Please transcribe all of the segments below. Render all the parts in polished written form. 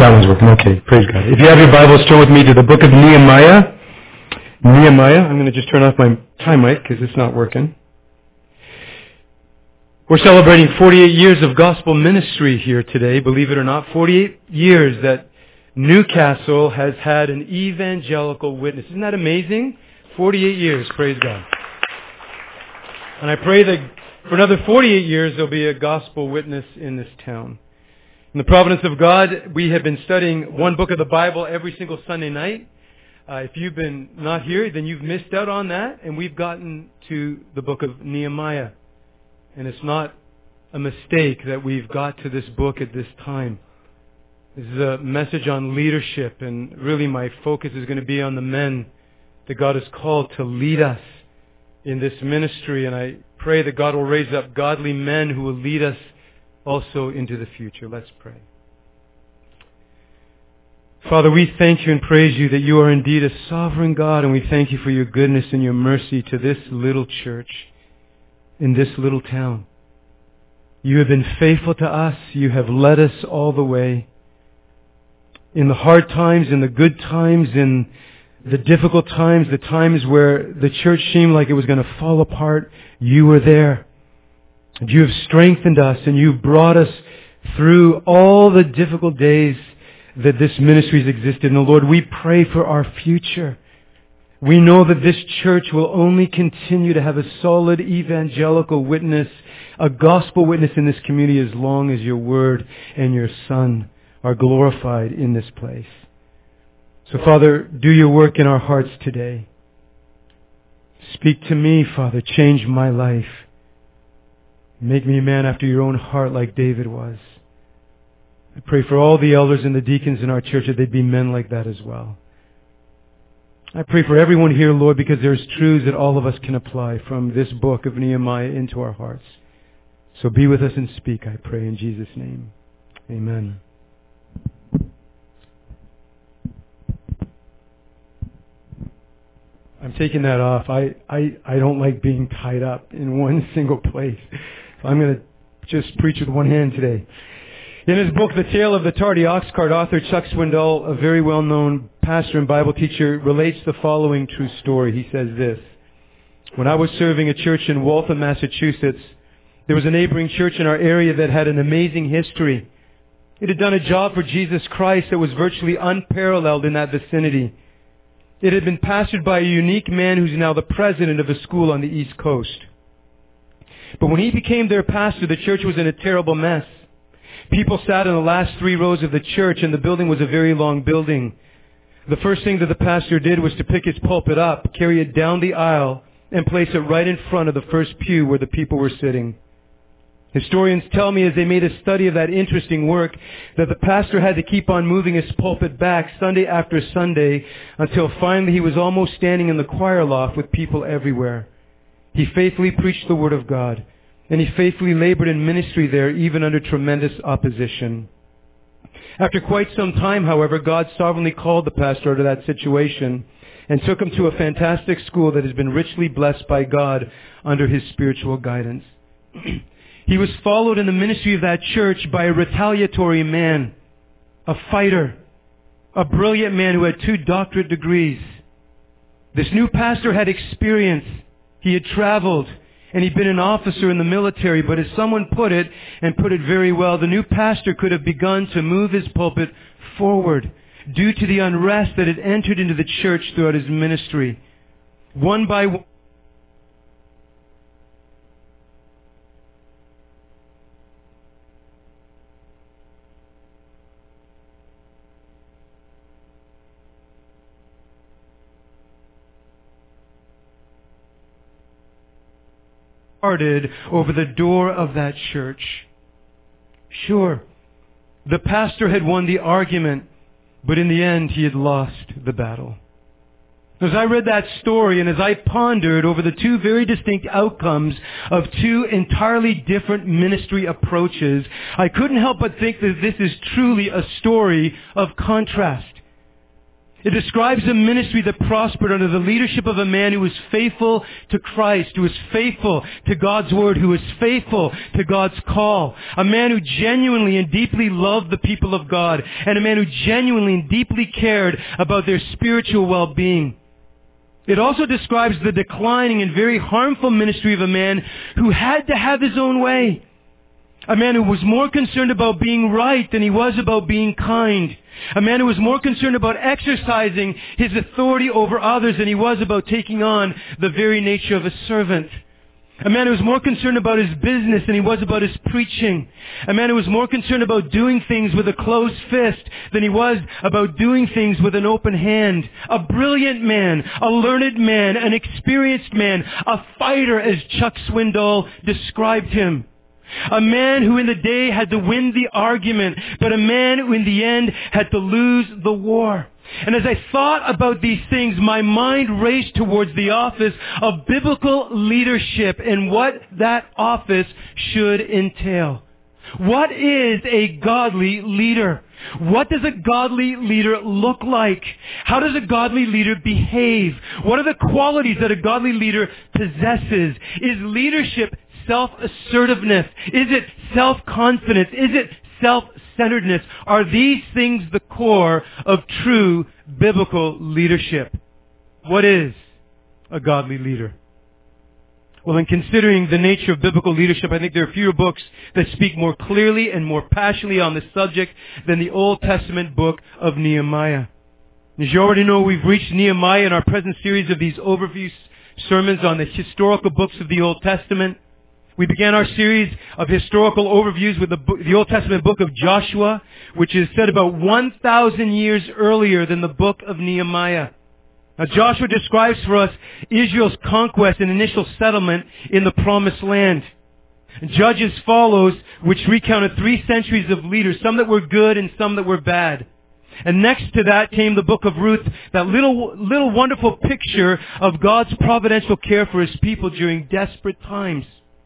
that one's working. Okay, praise God. If you have your Bibles, turn with me to the book of Nehemiah. I'm going to just turn off my time mic because it's not working. We're celebrating 48 years of gospel ministry here today, believe it or not. 48 years that Newcastle has had an evangelical witness. Isn't that amazing? 48 years, praise God. And I pray that for another 48 years there'll be a gospel witness in this town. In the providence of God, we have been studying one book of the Bible every single Sunday night. If you've been not here, then you've missed out on that. And we've gotten to the book of Nehemiah. And it's not a mistake that we've got to this book at this time. This is a message on leadership. And really my focus is going to be on the men that God has called to lead us in this ministry. And I pray that God will raise up godly men who will lead us also into the future. Let's pray. Father, we thank you and praise you that you are indeed a sovereign God, and we thank you for your goodness and your mercy to this little church in this little town. You have been faithful to us. You have led us all the way. In the hard times, in the good times, in the difficult times, the times where the church seemed like it was going to fall apart, you were there. And you have strengthened us, and you've brought us through all the difficult days that this ministry has existed. And Lord, we pray for our future. We know that this church will only continue to have a solid evangelical witness, a gospel witness in this community as long as your word and your Son are glorified in this place. So Father, do your work in our hearts today. Speak to me, Father. Change my life. Make me a man after your own heart like David was. I pray for all the elders and the deacons in our church that they'd be men like that as well. I pray for everyone here, Lord, because there's truths that all of us can apply from this book of Nehemiah into our hearts. So be with us and speak, I pray, in Jesus' name. Amen. I'm taking that off. I don't like being tied up in one single place. So I'm going to just preach with one hand today. In his book, The Tale of the Tardy Ox Cart, author Chuck Swindoll, a very well-known pastor and Bible teacher, relates the following true story. He says this: when I was serving a church in Waltham, Massachusetts, there was a neighboring church in our area that had an amazing history. It had done a job for Jesus Christ that was virtually unparalleled in that vicinity. It had been pastored by a unique man who's now the president of a school on the East Coast. But when he became their pastor, the church was in a terrible mess. People sat in the last 3 rows of the church, and the building was a very long building. The first thing that the pastor did was to pick his pulpit up, carry it down the aisle, and place it right in front of the first pew where the people were sitting. Historians tell me, as they made a study of that interesting work, that the pastor had to keep on moving his pulpit back Sunday after Sunday until finally he was almost standing in the choir loft with people everywhere. He faithfully preached the Word of God, and he faithfully labored in ministry there even under tremendous opposition. After quite some time, however, God sovereignly called the pastor out of that situation and took him to a fantastic school that has been richly blessed by God under his spiritual guidance. He was followed in the ministry of that church by a retaliatory man, a fighter, a brilliant man who had 2 doctorate degrees. This new pastor had experience. He had traveled, and he'd been an officer in the military, but as someone put it, and put it very well, the new pastor could have begun to move his pulpit forward due to the unrest that had entered into the church throughout his ministry. One by one, over the door of that church. Sure, the pastor had won the argument, but in the end he had lost the battle. As I read that story and as I pondered over the 2 very distinct outcomes of 2 entirely different ministry approaches, I couldn't help but think that this is truly a story of contrast. It describes a ministry that prospered under the leadership of a man who was faithful to Christ, who was faithful to God's Word, who was faithful to God's call. A man who genuinely and deeply loved the people of God, and a man who genuinely and deeply cared about their spiritual well-being. It also describes the declining and very harmful ministry of a man who had to have his own way. A man who was more concerned about being right than he was about being kind. A man who was more concerned about exercising his authority over others than he was about taking on the very nature of a servant. A man who was more concerned about his business than he was about his preaching. A man who was more concerned about doing things with a closed fist than he was about doing things with an open hand. A brilliant man, a learned man, an experienced man, a fighter as Chuck Swindoll described him. A man who in the day had to win the argument, but a man who in the end had to lose the war. And as I thought about these things, my mind raced towards the office of biblical leadership and what that office should entail. What is a godly leader? What does a godly leader look like? How does a godly leader behave? What are the qualities that a godly leader possesses? Is leadership self-assertiveness? Is it self-confidence? Is it self-centeredness? Are these things the core of true biblical leadership? What is a godly leader? Well, in considering the nature of biblical leadership, I think there are fewer books that speak more clearly and more passionately on this subject than the Old Testament book of Nehemiah. As you already know, we've reached Nehemiah in our present series of these overview sermons on the historical books of the Old Testament. We began our series of historical overviews with the Old Testament book of Joshua, which is set about 1,000 years earlier than the book of Nehemiah. Now, Joshua describes for us Israel's conquest and initial settlement in the Promised Land. Judges follows, which recounted 3 centuries of leaders, some that were good and some that were bad. And next to that came the book of Ruth, that little wonderful picture of God's providential care for His people during desperate times.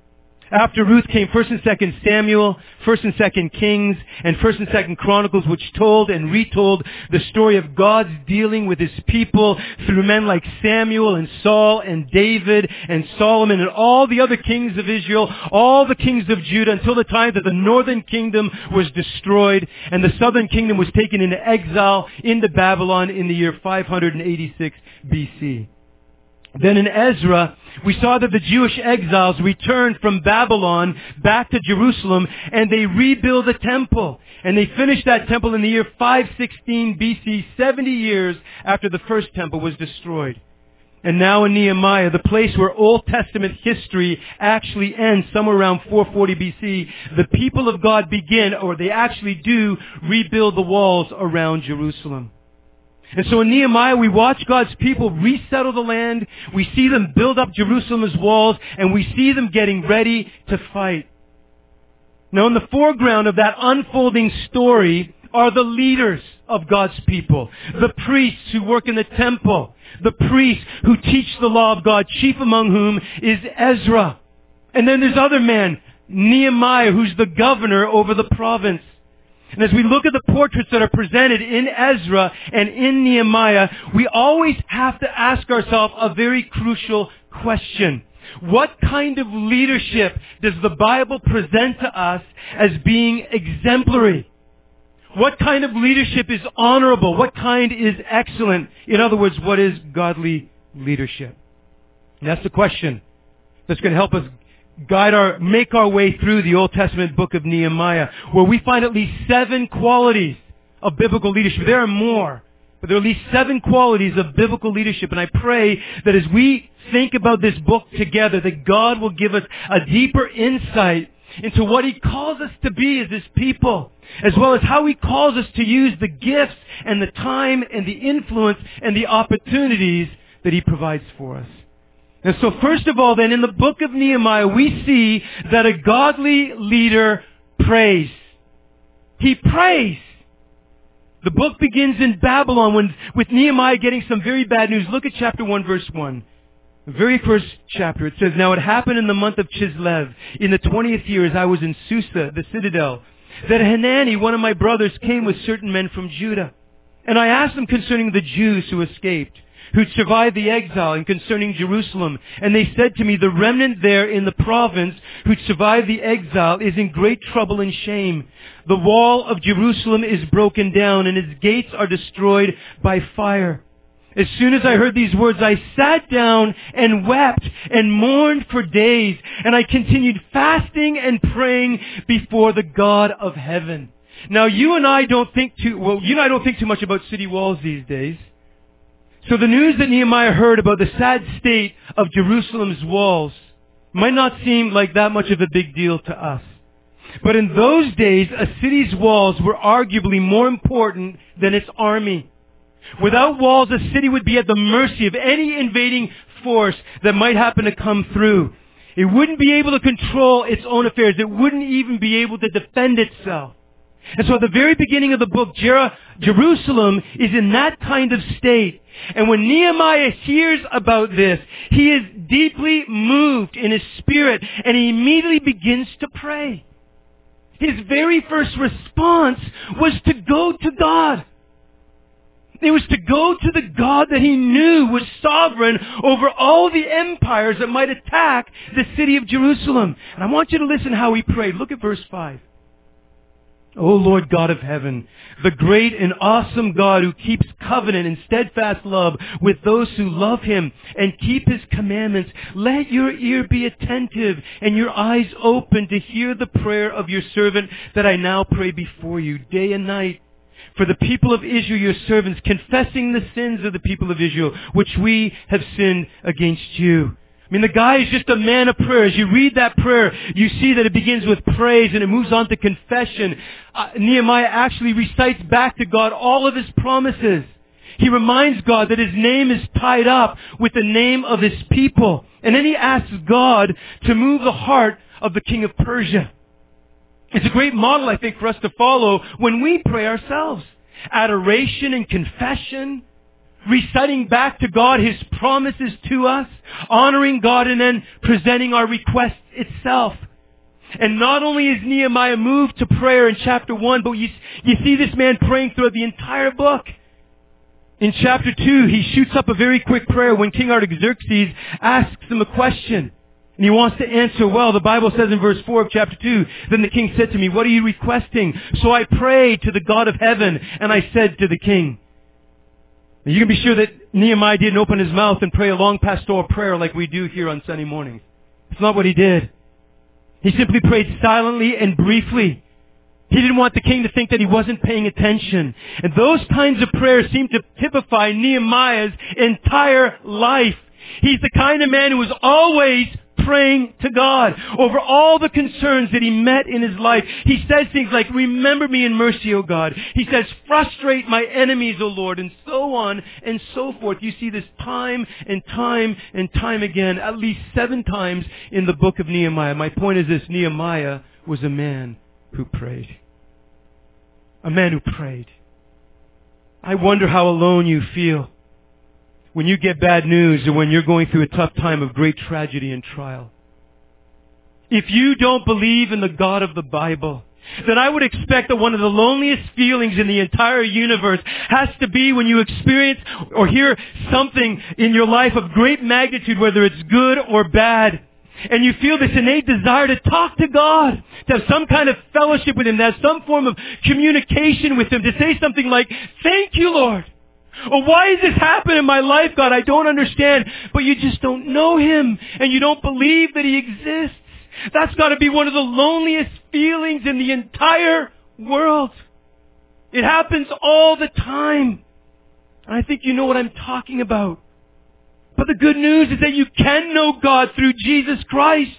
After Ruth came 1st and 2nd Samuel, 1st and 2nd Kings, and 1st and 2nd Chronicles, which told and retold the story of God's dealing with His people through men like Samuel and Saul and David and Solomon and all the other kings of Israel, all the kings of Judah, until the time that the northern kingdom was destroyed and the southern kingdom was taken into exile into Babylon in the year 586 BC. Then in Ezra, we saw that the Jewish exiles returned from Babylon back to Jerusalem, and they rebuilt the temple. And they finished that temple in the year 516 BC, 70 years after the first temple was destroyed. And now in Nehemiah, the place where Old Testament history actually ends, somewhere around 440 BC, the people of God begin, or they actually do, rebuild the walls around Jerusalem. And so in Nehemiah, we watch God's people resettle the land. We see them build up Jerusalem's walls, and we see them getting ready to fight. Now, in the foreground of that unfolding story are the leaders of God's people, the priests who work in the temple, the priests who teach the law of God, chief among whom is Ezra. And then there's other men, Nehemiah, who's the governor over the province. And as we look at the portraits that are presented in Ezra and in Nehemiah, we always have to ask ourselves a very crucial question. What kind of leadership does the Bible present to us as being exemplary? What kind of leadership is honorable? What kind is excellent? In other words, what is godly leadership? And that's the question that's going to help us make our way through the Old Testament book of Nehemiah, where we find at least 7 qualities of biblical leadership. There are more, but there are at least 7 qualities of biblical leadership. And I pray that as we think about this book together, that God will give us a deeper insight into what He calls us to be as His people, as well as how He calls us to use the gifts and the time and the influence and the opportunities that He provides for us. And so first of all then, in the book of Nehemiah, we see that a godly leader prays. He prays. The book begins in Babylon with Nehemiah getting some very bad news. Look at chapter 1, verse 1. The very first chapter, it says, "Now it happened in the month of Chislev, in the 20th year, as I was in Susa, the citadel, that Hanani, one of my brothers, came with certain men from Judah. And I asked them concerning the Jews who escaped, who'd survived the exile, and concerning Jerusalem. And they said to me, the remnant there in the province who'd survived the exile is in great trouble and shame. The wall of Jerusalem is broken down, and its gates are destroyed by fire. As soon as I heard these words, I sat down and wept and mourned for days, and I continued fasting and praying before the God of heaven. Now, you and I don't think too much about city walls these days. So the news that Nehemiah heard about the sad state of Jerusalem's walls might not seem like that much of a big deal to us. But in those days, a city's walls were arguably more important than its army. Without walls, a city would be at the mercy of any invading force that might happen to come through. It wouldn't be able to control its own affairs. It wouldn't even be able to defend itself. And so at the very beginning of the book, Jerusalem is in that kind of state. And when Nehemiah hears about this, he is deeply moved in his spirit, and he immediately begins to pray. His very first response was to go to God. It was to go to the God that he knew was sovereign over all the empires that might attack the city of Jerusalem. And I want you to listen how he prayed. Look at verse 5. O Lord God of heaven, the great and awesome God who keeps covenant and steadfast love with those who love him and keep his commandments, let your ear be attentive and your eyes open to hear the prayer of your servant that I now pray before you day and night. For the people of Israel, your servants, confessing the sins of the people of Israel, which we have sinned against you. I mean, the guy is just a man of prayer. As you read that prayer, you see that it begins with praise and it moves on to confession. Nehemiah actually recites back to God all of his promises. He reminds God that his name is tied up with the name of his people. And then he asks God to move the heart of the king of Persia. It's a great model, I think, for us to follow when we pray ourselves. Adoration and confession, reciting back to God his promises to us, honoring God, and then presenting our request itself. And not only is Nehemiah moved to prayer in chapter 1, but you see this man praying throughout the entire book. In chapter 2, he shoots up a very quick prayer when King Artaxerxes asks him a question. And he wants to answer well. The Bible says in verse 4 of chapter 2, then the king said to me, what are you requesting? So I prayed to the God of heaven, and I said to the king. Now you can be sure that Nehemiah didn't open his mouth and pray a long pastoral prayer like we do here on Sunday mornings. It's not what he did. He simply prayed silently and briefly. He didn't want the king to think that he wasn't paying attention. And those kinds of prayers seem to typify Nehemiah's entire life. He's the kind of man who was always praying to God over all the concerns that he met in his life. He says things like, remember me in mercy, O God. He says, frustrate my enemies, O Lord, and so on and so forth. You see this time and time and time again, at least 7 times in the book of Nehemiah. My point is this, Nehemiah was a man who prayed. A man who prayed. I wonder how alone you feel when you get bad news or when you're going through a tough time of great tragedy and trial. If you don't believe in the God of the Bible, then I would expect that one of the loneliest feelings in the entire universe has to be when you experience or hear something in your life of great magnitude, whether it's good or bad. And you feel this innate desire to talk to God, to have some kind of fellowship with him, to have some form of communication with him, to say something like, thank you, Lord. Or why has this happened in my life, God? I don't understand. But you just don't know him, and you don't believe that he exists. That's got to be one of the loneliest feelings in the entire world. It happens all the time. And I think you know what I'm talking about. But the good news is that you can know God through Jesus Christ.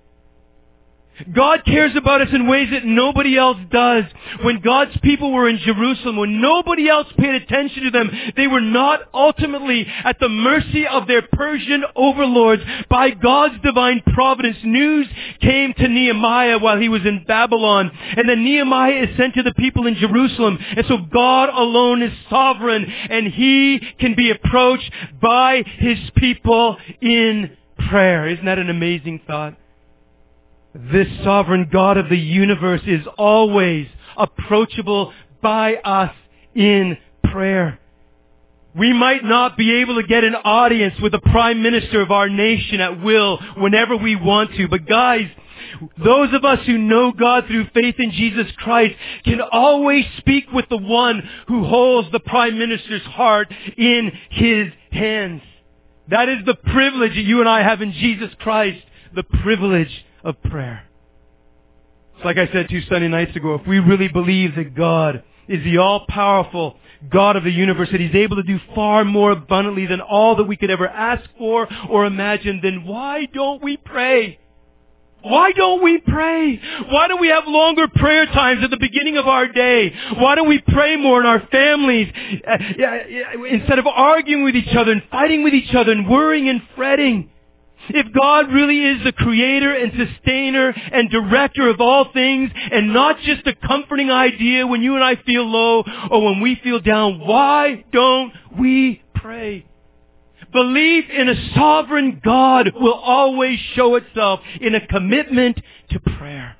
God cares about us in ways that nobody else does. When God's people were in Jerusalem, when nobody else paid attention to them, they were not ultimately at the mercy of their Persian overlords. By God's divine providence, news came to Nehemiah while he was in Babylon. And then Nehemiah is sent to the people in Jerusalem. And so God alone is sovereign, and he can be approached by his people in prayer. Isn't that an amazing thought? This sovereign God of the universe is always approachable by us in prayer. We might not be able to get an audience with the Prime Minister of our nation at will whenever we want to. But guys, those of us who know God through faith in Jesus Christ can always speak with the one who holds the Prime Minister's heart in His hands. That is the privilege that you and I have in Jesus Christ, the privilege of prayer. It's like I said 2 Sunday nights ago, if we really believe that God is the all-powerful God of the universe, that He's able to do far more abundantly than all that we could ever ask for or imagine, then why don't we pray? Why don't we pray? Why don't we have longer prayer times at the beginning of our day? Why don't we pray more in our families instead of arguing with each other and fighting with each other and worrying and fretting? If God really is the creator and sustainer and director of all things and not just a comforting idea when you and I feel low or when we feel down, why don't we pray? Belief in a sovereign God will always show itself in a commitment to prayer.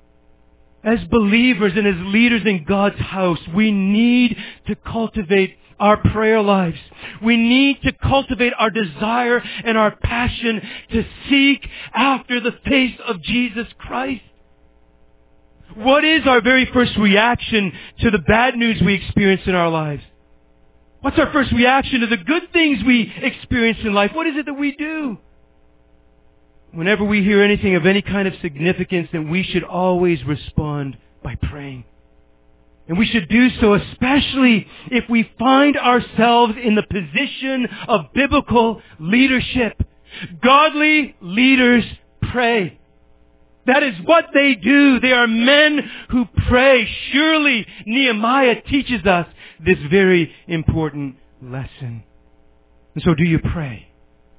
As believers and as leaders in God's house, we need to cultivate our prayer lives. We need to cultivate our desire and our passion to seek after the face of Jesus Christ. What is our very first reaction to the bad news we experience in our lives? What's our first reaction to the good things we experience in life? What is it that we do? Whenever we hear anything of any kind of significance, then we should always respond by praying. And we should do so especially if we find ourselves in the position of biblical leadership. Godly leaders pray. That is what they do. They are men who pray. Surely Nehemiah teaches us this very important lesson. And so do you pray?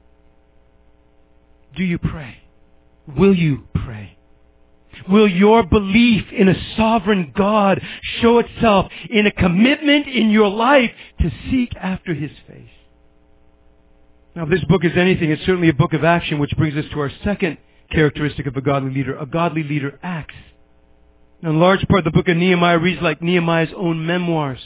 Do you pray? Will you pray? Will your belief in a sovereign God show itself in a commitment in your life to seek after His face? Now, if this book is anything, it's certainly a book of action, which brings us to our second characteristic of a godly leader. A godly leader acts. Now, in large part, the book of Nehemiah reads like Nehemiah's own memoirs.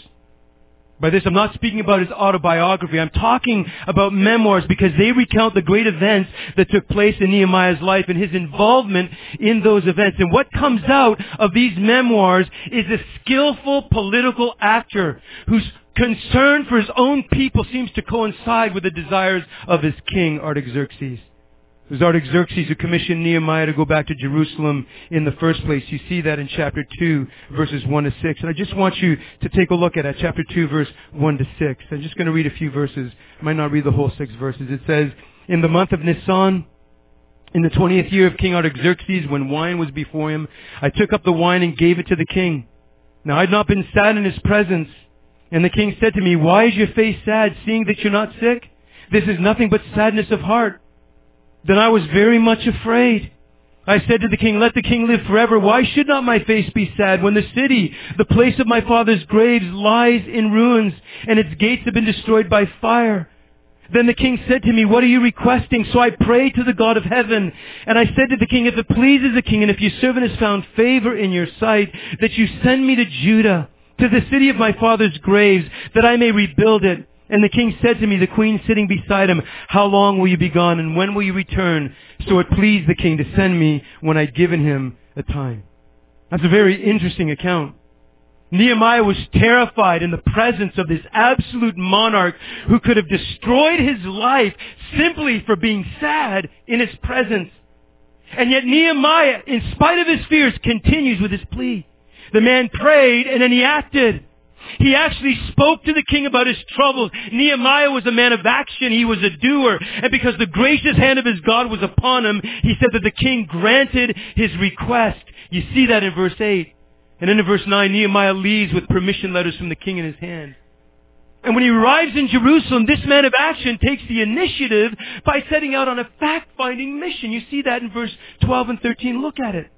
By this, I'm not speaking about his autobiography. I'm talking about memoirs because they recount the great events that took place in Nehemiah's life and his involvement in those events. And what comes out of these memoirs is a skillful political actor whose concern for his own people seems to coincide with the desires of his king, Artaxerxes. It was Artaxerxes who commissioned Nehemiah to go back to Jerusalem in the first place. You see that in chapter 2, verses 1 to 6. And I just want you to take a look at it, chapter 2, verse 1 to 6. I'm just going to read a few verses. I might not read the whole 6 verses. It says, in the month of Nisan, in the 20th year of King Artaxerxes, when wine was before him, I took up the wine and gave it to the king. Now I had not been sad in his presence. And the king said to me, why is your face sad, seeing that you're not sick? This is nothing but sadness of heart. Then I was very much afraid. I said to the king, let the king live forever. Why should not my face be sad when the city, the place of my father's graves, lies in ruins and its gates have been destroyed by fire? Then the king said to me, what are you requesting? So I prayed to the God of heaven. And I said to the king, if it pleases the king and if your servant has found favor in your sight, that you send me to Judah, to the city of my father's graves, that I may rebuild it. And the king said to me, the queen sitting beside him, how long will you be gone and when will you return? So it pleased the king to send me when I'd given him a time. That's a very interesting account. Nehemiah was terrified in the presence of this absolute monarch who could have destroyed his life simply for being sad in his presence. And yet Nehemiah, in spite of his fears, continues with his plea. The man prayed and then he acted. He actually spoke to the king about his troubles. Nehemiah was a man of action. He was a doer. And because the gracious hand of his God was upon him, he said that the king granted his request. You see that in verse 8. And then in verse 9, Nehemiah leaves with permission letters from the king in his hand. And when he arrives in Jerusalem, this man of action takes the initiative by setting out on a fact-finding mission. You see that in verse 12 and 13. Look at it.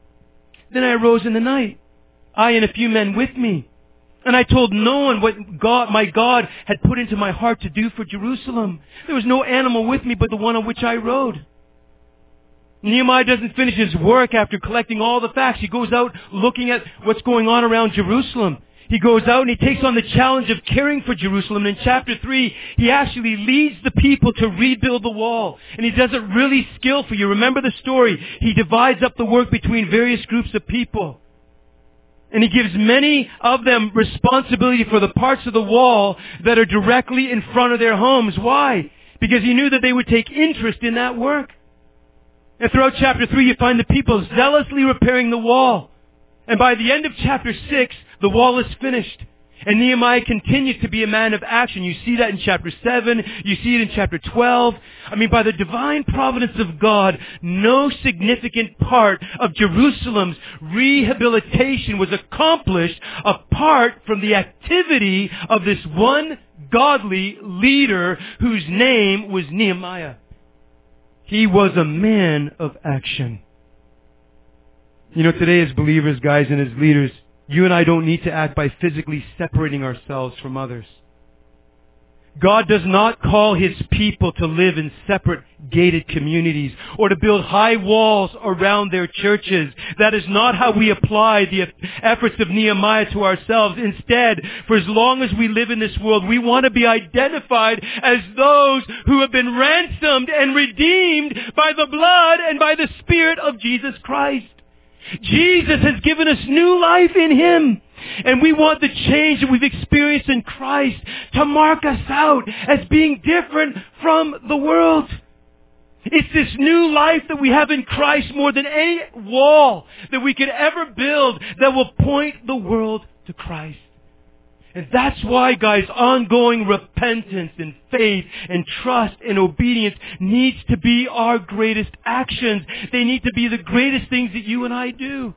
Then I arose in the night, I and a few men with me. And I told no one what my God had put into my heart to do for Jerusalem. There was no animal with me but the one on which I rode. Nehemiah doesn't finish his work after collecting all the facts. He goes out looking at what's going on around Jerusalem. he goes out and he takes on the challenge of caring for Jerusalem. And in chapter 3, he actually leads the people to rebuild the wall. And he does it really skillfully. You remember the story. He divides up the work between various groups of people. And he gives many of them responsibility for the parts of the wall that are directly in front of their homes. Why? Because he knew that they would take interest in that work. And throughout chapter 3, you find the people zealously repairing the wall. And by the end of chapter 6, the wall is finished. And Nehemiah continues to be a man of action. You see that in chapter 7. You see it in chapter 12. I mean, by the divine providence of God, no significant part of Jerusalem's rehabilitation was accomplished apart from the activity of this one godly leader whose name was Nehemiah. He was a man of action. You know, today as believers, guys, and as leaders, you and I don't need to act by physically separating ourselves from others. God does not call His people to live in separate gated communities or to build high walls around their churches. That is not how we apply the efforts of Nehemiah to ourselves. Instead, for as long as we live in this world, we want to be identified as those who have been ransomed and redeemed by the blood and by the Spirit of Jesus Christ. Jesus has given us new life in Him. And we want the change that we've experienced in Christ to mark us out as being different from the world. It's this new life that we have in Christ more than any wall that we could ever build that will point the world to Christ. And that's why, guys, ongoing repentance and faith and trust and obedience needs to be our greatest actions. They need to be the greatest things that you and I do.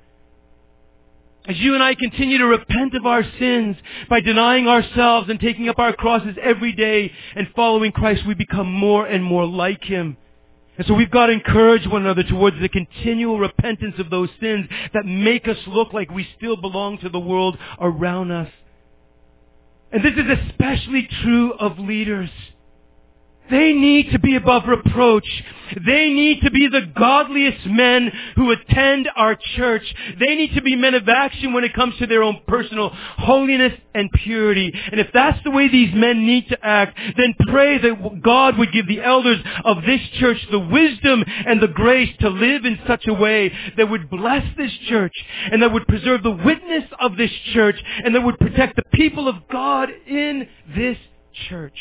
As you and I continue to repent of our sins by denying ourselves and taking up our crosses every day and following Christ, we become more and more like Him. And so we've got to encourage one another towards the continual repentance of those sins that make us look like we still belong to the world around us. And this is especially true of leaders. They need to be above reproach. They need to be the godliest men who attend our church. They need to be men of action when it comes to their own personal holiness and purity. And if that's the way these men need to act, then pray that God would give the elders of this church the wisdom and the grace to live in such a way that would bless this church and that would preserve the witness of this church and that would protect the people of God in this church.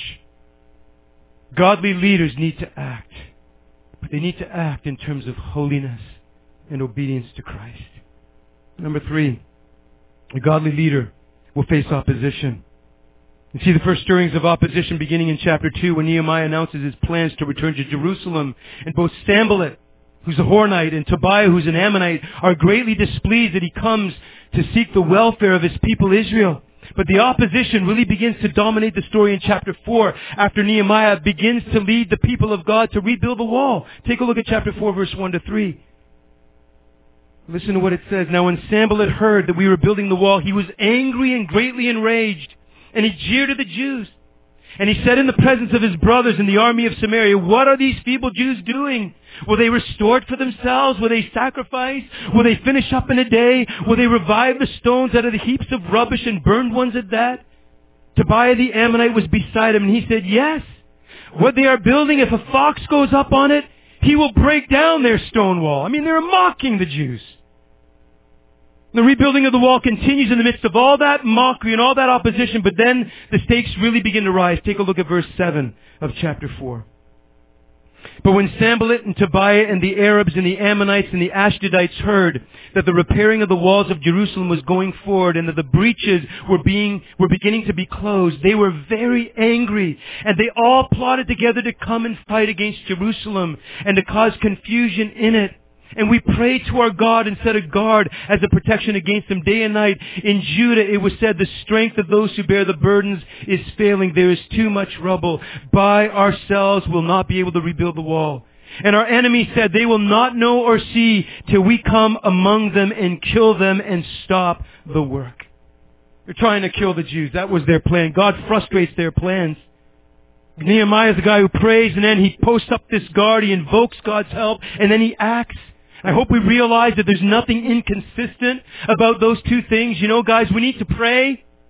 Godly leaders need to act, but they need to act in terms of holiness and obedience to Christ. Number 3, a godly leader will face opposition. You see the first stirrings of opposition beginning in chapter 2 when Nehemiah announces his plans to return to Jerusalem, and both Sanballat, who's a Horonite, and Tobiah, who's an Ammonite, are greatly displeased that he comes to seek the welfare of his people Israel. But the opposition really begins to dominate the story in chapter 4 after Nehemiah begins to lead the people of God to rebuild the wall. Take a look at chapter 4, verse 1 to 3. Listen to what it says. Now when Sanballat heard that we were building the wall, he was angry and greatly enraged, and he jeered at the Jews. And he said in the presence of his brothers in the army of Samaria, "What are these feeble Jews doing? Will they restore it for themselves? Will they sacrifice? Will they finish up in a day? Will they revive the stones out of the heaps of rubbish and burned ones at that?" Tobiah the Ammonite was beside him, and he said, "Yes. What they are building, if a fox goes up on it, he will break down their stone wall." I mean, they're mocking the Jews. The rebuilding of the wall continues in the midst of all that mockery and all that opposition, but then the stakes really begin to rise. Take a look at verse 7 of chapter 4. But when Sanballat and Tobiah and the Arabs and the Ammonites and the Ashdodites heard that the repairing of the walls of Jerusalem was going forward and that the breaches were beginning to be closed, they were very angry, and they all plotted together to come and fight against Jerusalem and to cause confusion in it. And we prayed to our God and set a guard as a protection against them day and night. In Judah it was said, "The strength of those who bear the burdens is failing. There is too much rubble. By ourselves we'll not be able to rebuild the wall." And our enemies said, "They will not know or see till we come among them and kill them and stop the work." They're trying to kill the Jews. That was their plan. God frustrates their plans. Nehemiah is the guy who prays, and then he posts up this guard, he invokes God's help, and then he acts. I hope we realize that there's nothing inconsistent about those two things. You know, guys, we need to pray,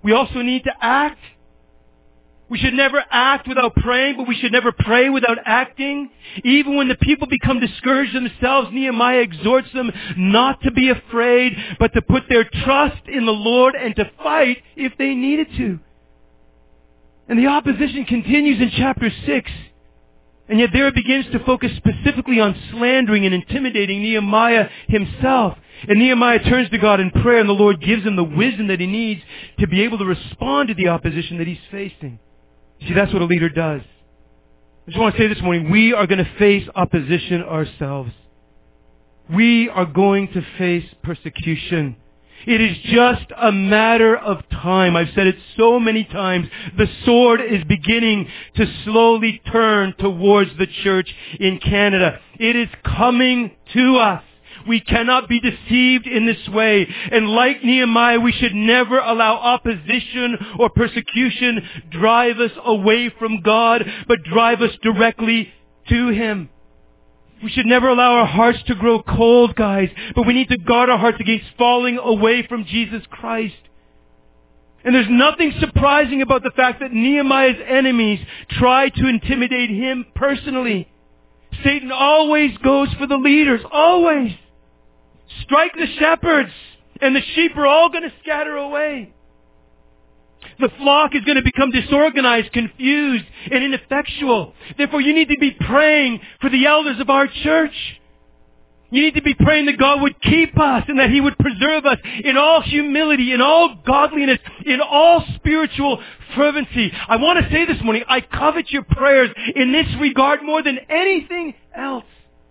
We also need to act. We should never act without praying, but we should never pray without acting. Even when the people become discouraged themselves, Nehemiah exhorts them not to be afraid, but to put their trust in the Lord and to fight if they needed to. And the opposition continues in chapter 6. And yet there it begins to focus specifically on slandering and intimidating Nehemiah himself. And Nehemiah turns to God in prayer, and the Lord gives him the wisdom that he needs to be able to respond to the opposition that he's facing. See, that's what a leader does. I just want to say this morning, we are going to face opposition ourselves. We are going to face persecution. It is just a matter of time. I've said it so many times. The sword is beginning to slowly turn towards the church in Canada. It is coming to us. We cannot be deceived in this way. And like Nehemiah, we should never allow opposition or persecution drive us away from God, but drive us directly to Him. We should never allow our hearts to grow cold, guys, but we need to guard our hearts against falling away from Jesus Christ. And there's nothing surprising about the fact that Nehemiah's enemies try to intimidate him personally. Satan always goes for the leaders, always. Strike the shepherds, and the sheep are all going to scatter away. The flock is going to become disorganized, confused, and ineffectual. Therefore, you need to be praying for the elders of our church. You need to be praying that God would keep us and that He would preserve us in all humility, in all godliness, in all spiritual fervency. I want to say this morning, I covet your prayers in this regard more than anything else.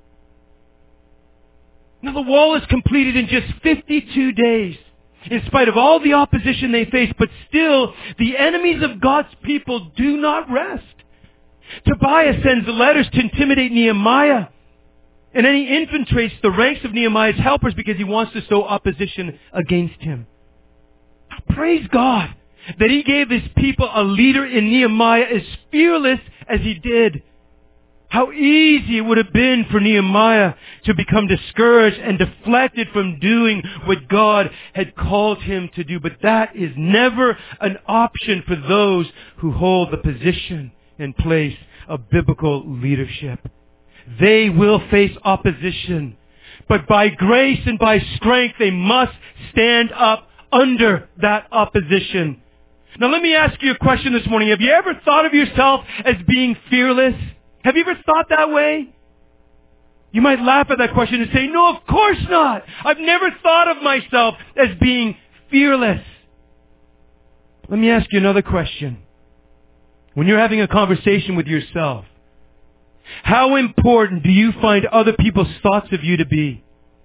Now, the wall is completed in just 52 days. In spite of all the opposition they face, but still, the enemies of God's people do not rest. Tobiah sends letters to intimidate Nehemiah, and then he infiltrates the ranks of Nehemiah's helpers because he wants to sow opposition against him. Praise God that He gave His people a leader in Nehemiah as fearless as He did. How easy it would have been for Nehemiah to become discouraged and deflected from doing what God had called him to do. But that is never an option for those who hold the position and place of biblical leadership. They will face opposition, but by grace and by strength they must stand up under that opposition. Now let me ask you a question this morning. Have you ever thought of yourself as being fearless? Have you ever thought that way? You might laugh at that question and say, no, of course not. I've never thought of myself as being fearless. Let me ask you another question. When you're having a conversation with yourself, how important do you find other people's thoughts of you to be?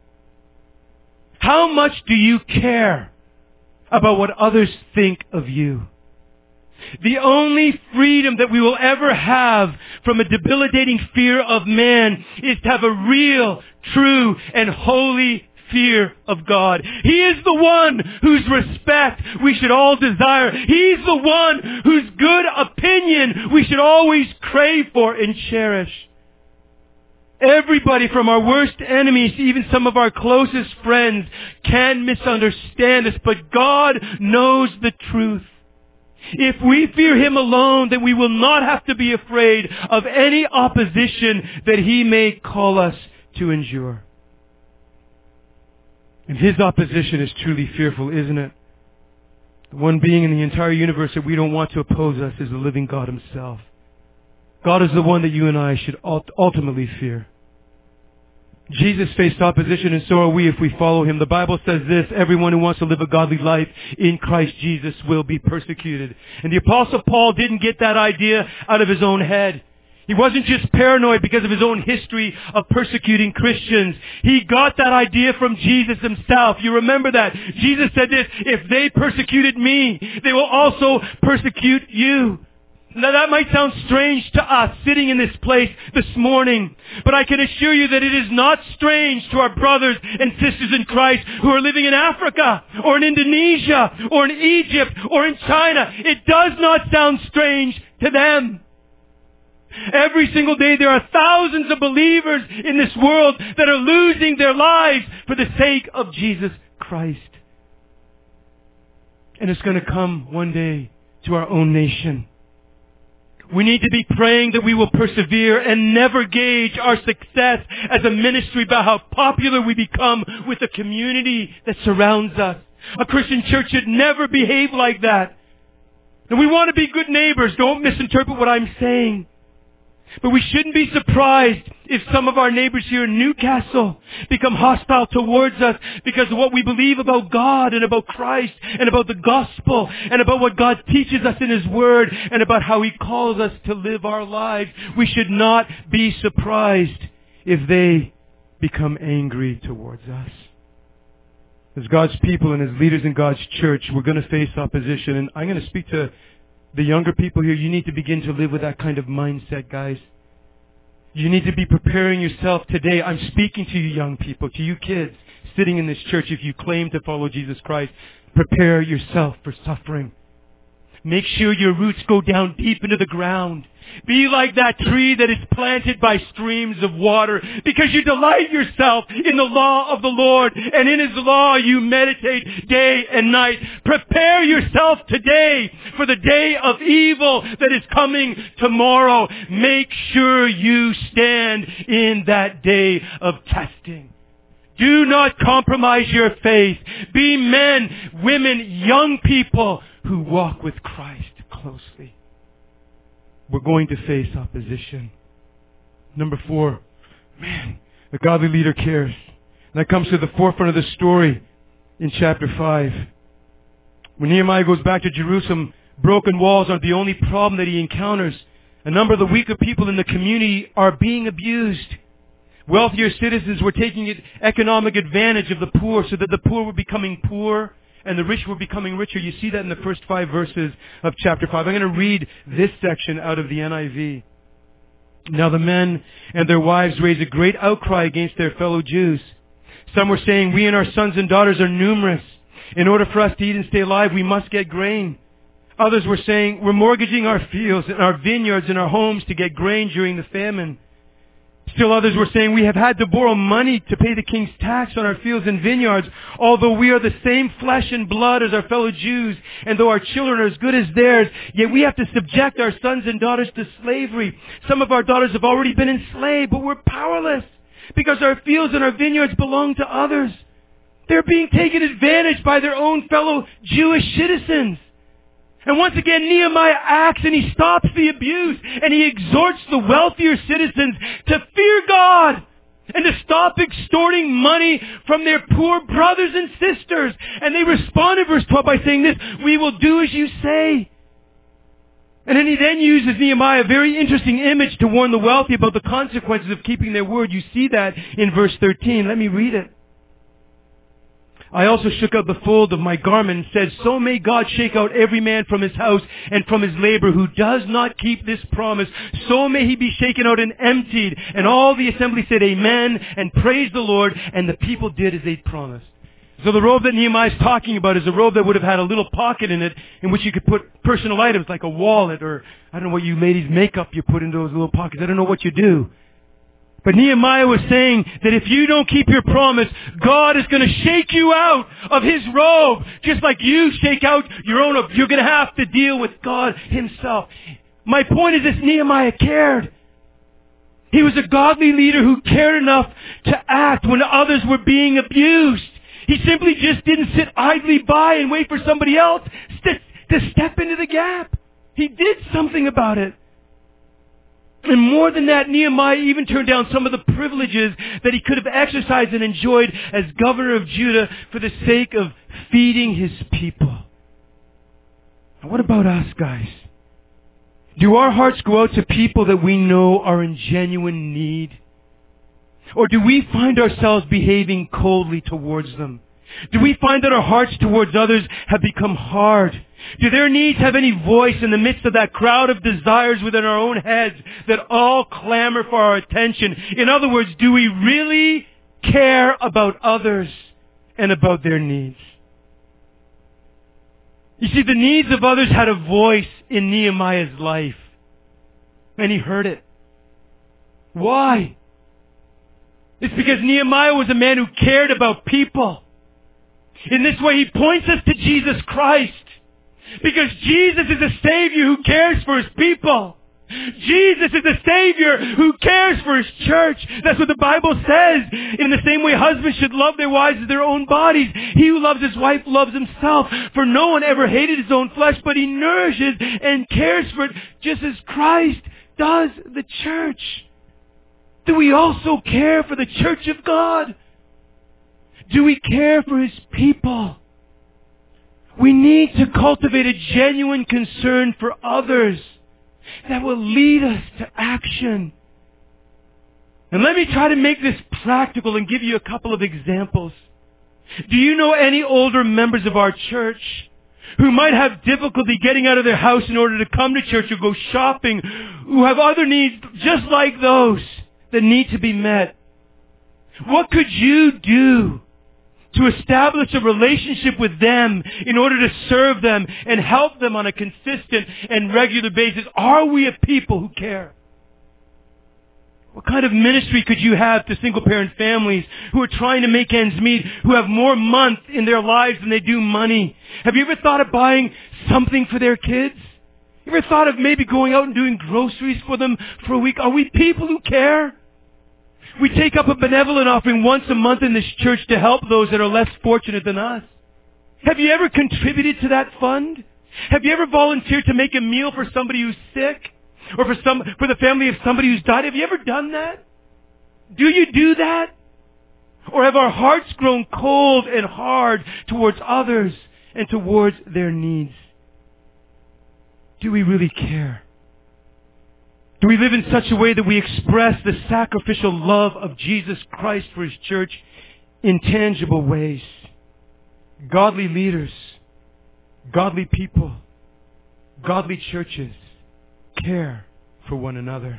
How much do you care about what others think of you? The only freedom that we will ever have from a debilitating fear of man is to have a real, true, and holy fear of God. He is the one whose respect we should all desire. He's the one whose good opinion we should always crave for and cherish. Everybody from our worst enemies to even some of our closest friends can misunderstand us, but God knows the truth. If we fear Him alone, then we will not have to be afraid of any opposition that He may call us to endure. And His opposition is truly fearful, isn't it? The one being in the entire universe that we don't want to oppose us is the living God Himself. God is the one that you and I should ultimately fear. Jesus faced opposition, and so are we if we follow Him. The Bible says this: everyone who wants to live a godly life in Christ Jesus will be persecuted. And the Apostle Paul didn't get that idea out of his own head. He wasn't just paranoid because of his own history of persecuting Christians. He got that idea from Jesus Himself. You remember that. Jesus said this: if they persecuted me, they will also persecute you. Now that might sound strange to us sitting in this place this morning, but I can assure you that it is not strange to our brothers and sisters in Christ who are living in Africa or in Indonesia or in Egypt or in China. It does not sound strange to them. Every single day there are thousands of believers in this world that are losing their lives for the sake of Jesus Christ. And it's going to come one day to our own nation. We need to be praying that we will persevere and never gauge our success as a ministry by how popular we become with the community that surrounds us. A Christian church should never behave like that. And we want to be good neighbors. Don't misinterpret what I'm saying. But we shouldn't be surprised if some of our neighbors here in Newcastle become hostile towards us because of what we believe about God and about Christ and about the gospel and about what God teaches us in His Word and about how He calls us to live our lives. We should not be surprised if they become angry towards us. As God's people and as leaders in God's church, we're going to face opposition. And I'm going to speak to the younger people here. You need to begin to live with that kind of mindset, guys. You need to be preparing yourself today. I'm speaking to you young people, to you kids sitting in this church. If you claim to follow Jesus Christ, prepare yourself for suffering. Make sure your roots go down deep into the ground. Be like that tree that is planted by streams of water, because you delight yourself in the law of the Lord, and in His law you meditate day and night. Prepare yourself today for the day of evil that is coming tomorrow. Make sure you stand in that day of testing. Do not compromise your faith. Be men, women, young people who walk with Christ closely. We're going to face opposition. Number 4, the godly leader cares. And that comes to the forefront of the story in chapter 5. When Nehemiah goes back to Jerusalem, broken walls aren't the only problem that he encounters. A number of the weaker people in the community are being abused. Wealthier citizens were taking economic advantage of the poor so that the poor were becoming poor and the rich were becoming richer. You see that in the first 5 verses of chapter 5. I'm going to read this section out of the NIV. Now the men and their wives raised a great outcry against their fellow Jews. Some were saying, "We and our sons and daughters are numerous. In order for us to eat and stay alive, we must get grain." Others were saying, "We're mortgaging our fields and our vineyards and our homes to get grain during the famine." Still others were saying, "We have had to borrow money to pay the king's tax on our fields and vineyards, although we are the same flesh and blood as our fellow Jews, and though our children are as good as theirs, yet we have to subject our sons and daughters to slavery. Some of our daughters have already been enslaved, but we're powerless because our fields and our vineyards belong to others. They're being taken advantage by their own fellow Jewish citizens." And once again, Nehemiah acts and he stops the abuse and he exhorts the wealthier citizens to fear God and to stop extorting money from their poor brothers and sisters. And they respond in verse 12 by saying this, "We will do as you say." And then he then uses Nehemiah, a very interesting image, to warn the wealthy about the consequences of keeping their word. You see that in verse 13. Let me read it. "I also shook out the fold of my garment and said, so may God shake out every man from his house and from his labor who does not keep this promise. So may he be shaken out and emptied." And all the assembly said amen and praised the Lord, and the people did as they promised. So the robe that Nehemiah is talking about is a robe that would have had a little pocket in it in which you could put personal items like a wallet, or I don't know what you ladies makeup you put into those little pockets. I don't know what you do. But Nehemiah was saying that if you don't keep your promise, God is going to shake you out of His robe. Just like you shake out your own robe. You're going to have to deal with God Himself. My point is this: Nehemiah cared. He was a godly leader who cared enough to act when others were being abused. He simply just didn't sit idly by and wait for somebody else to step into the gap. He did something about it. And more than that, Nehemiah even turned down some of the privileges that he could have exercised and enjoyed as governor of Judah for the sake of feeding his people. Now, what about us, guys? Do our hearts go out to people that we know are in genuine need? Or do we find ourselves behaving coldly towards them? Do we find that our hearts towards others have become hard? Do their needs have any voice in the midst of that crowd of desires within our own heads that all clamor for our attention? In other words, do we really care about others and about their needs? You see, the needs of others had a voice in Nehemiah's life, and he heard it. Why? It's because Nehemiah was a man who cared about people. In this way, he points us to Jesus Christ. Because Jesus is a Savior who cares for His people. Jesus is a Savior who cares for His church. That's what the Bible says. In the same way husbands should love their wives as their own bodies, he who loves his wife loves himself. For no one ever hated his own flesh, but he nourishes and cares for it just as Christ does the church. Do we also care for the church of God? Do we care for His people? We need to cultivate a genuine concern for others that will lead us to action. And let me try to make this practical and give you a couple of examples. Do you know any older members of our church who might have difficulty getting out of their house in order to come to church or go shopping, who have other needs just like those that need to be met? What could you do to establish a relationship with them in order to serve them and help them on a consistent and regular basis? Are we a people who care? What kind of ministry could you have to single-parent families who are trying to make ends meet, who have more month in their lives than they do money? Have you ever thought of buying something for their kids? You ever thought of maybe going out and doing groceries for them for a week? Are we people who care? We take up a benevolent offering once a month in this church to help those that are less fortunate than us. Have you ever contributed to that fund? Have you ever volunteered to make a meal for somebody who's sick? Or for the family of somebody who's died? Have you ever done that? Do you do that? Or have our hearts grown cold and hard towards others and towards their needs? Do we really care? Do we live in such a way that we express the sacrificial love of Jesus Christ for His church in tangible ways? Godly leaders, godly people, godly churches care for one another.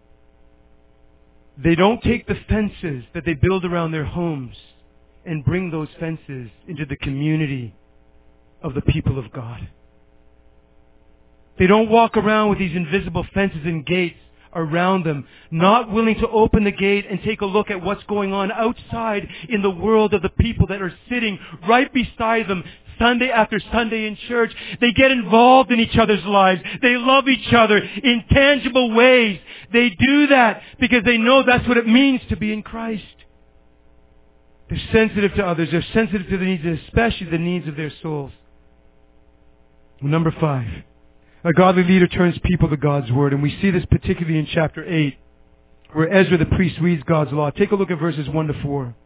They don't take the fences that they build around their homes and bring those fences into the community of the people of God. They don't walk around with these invisible fences and gates around them, not willing to open the gate and take a look at what's going on outside in the world of the people that are sitting right beside them Sunday after Sunday in church. They get involved in each other's lives. They love each other in tangible ways. They do that because they know that's what it means to be in Christ. They're sensitive to others. They're sensitive to the needs, especially the needs of their souls. Number 5. A godly leader turns people to God's Word, and we see this particularly in chapter 8, where Ezra the priest reads God's law. Take a look at verses 1 to 4.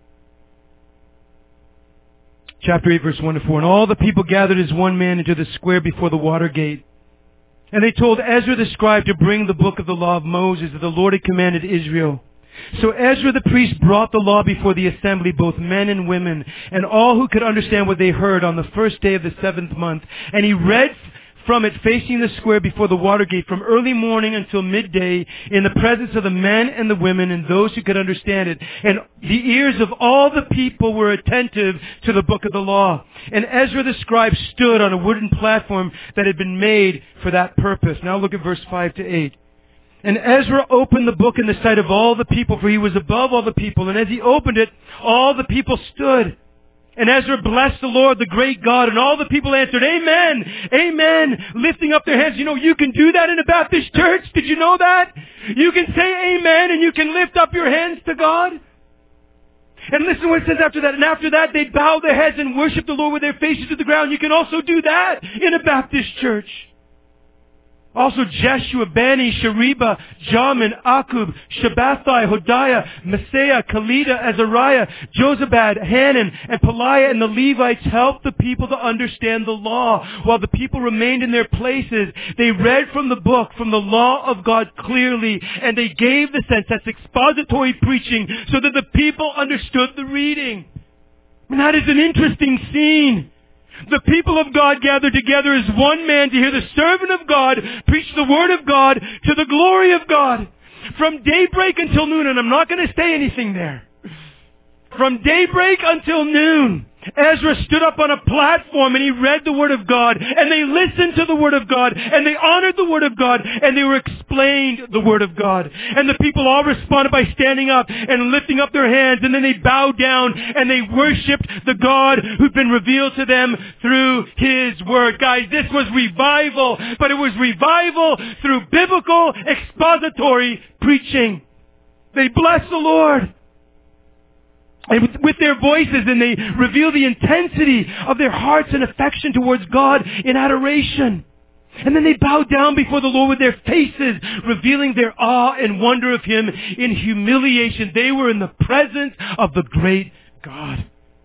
Chapter 8, verse 1 to 4. And all the people gathered as one man into the square before the water gate. And they told Ezra the scribe to bring the book of the law of Moses that the Lord had commanded Israel. So Ezra the priest brought the law before the assembly, both men and women, and all who could understand what they heard on the first day of the 7th month. And he read from it facing the square before the water gate from early morning until midday in the presence of the men and the women and those who could understand it. And the ears of all the people were attentive to the book of the law. And Ezra the scribe stood on a wooden platform that had been made for that purpose. Now look at verse 5 to 8. And Ezra opened the book in the sight of all the people, for he was above all the people. And as he opened it, all the people stood. And Ezra blessed the Lord, the great God, and all the people answered, Amen, Amen, lifting up their hands. You know, you can do that in a Baptist church. Did you know that? You can say Amen and you can lift up your hands to God. And listen to what it says after that. And after that, they bow their heads and worship the Lord with their faces to the ground. You can also do that in a Baptist church. Also Jeshua, Bani, Shariba, Jamin, Akub, Shabbathai, Hodiah, Messiah, Kalida, Azariah, Jozabad, Hanan, and Peliah and the Levites helped the people to understand the law. While the people remained in their places, they read from the book, from the law of God clearly, and they gave the sense, that's expository preaching, so that the people understood the reading. And that is an interesting scene. The people of God gathered together as one man to hear the servant of God preach the word of God to the glory of God. From daybreak until noon, and I'm not going to say anything there. From daybreak until noon, Ezra stood up on a platform and he read the Word of God, and they listened to the Word of God, and they honored the Word of God, and they were explained the Word of God. And the people all responded by standing up and lifting up their hands, and then they bowed down and they worshiped the God who'd been revealed to them through His Word. Guys, this was revival, but it was revival through biblical expository preaching. They blessed the Lord. And with their voices, and they reveal the intensity of their hearts and affection towards God in adoration. And then they bowed down before the Lord with their faces, revealing their awe and wonder of Him in humiliation. They were in the presence of the great God.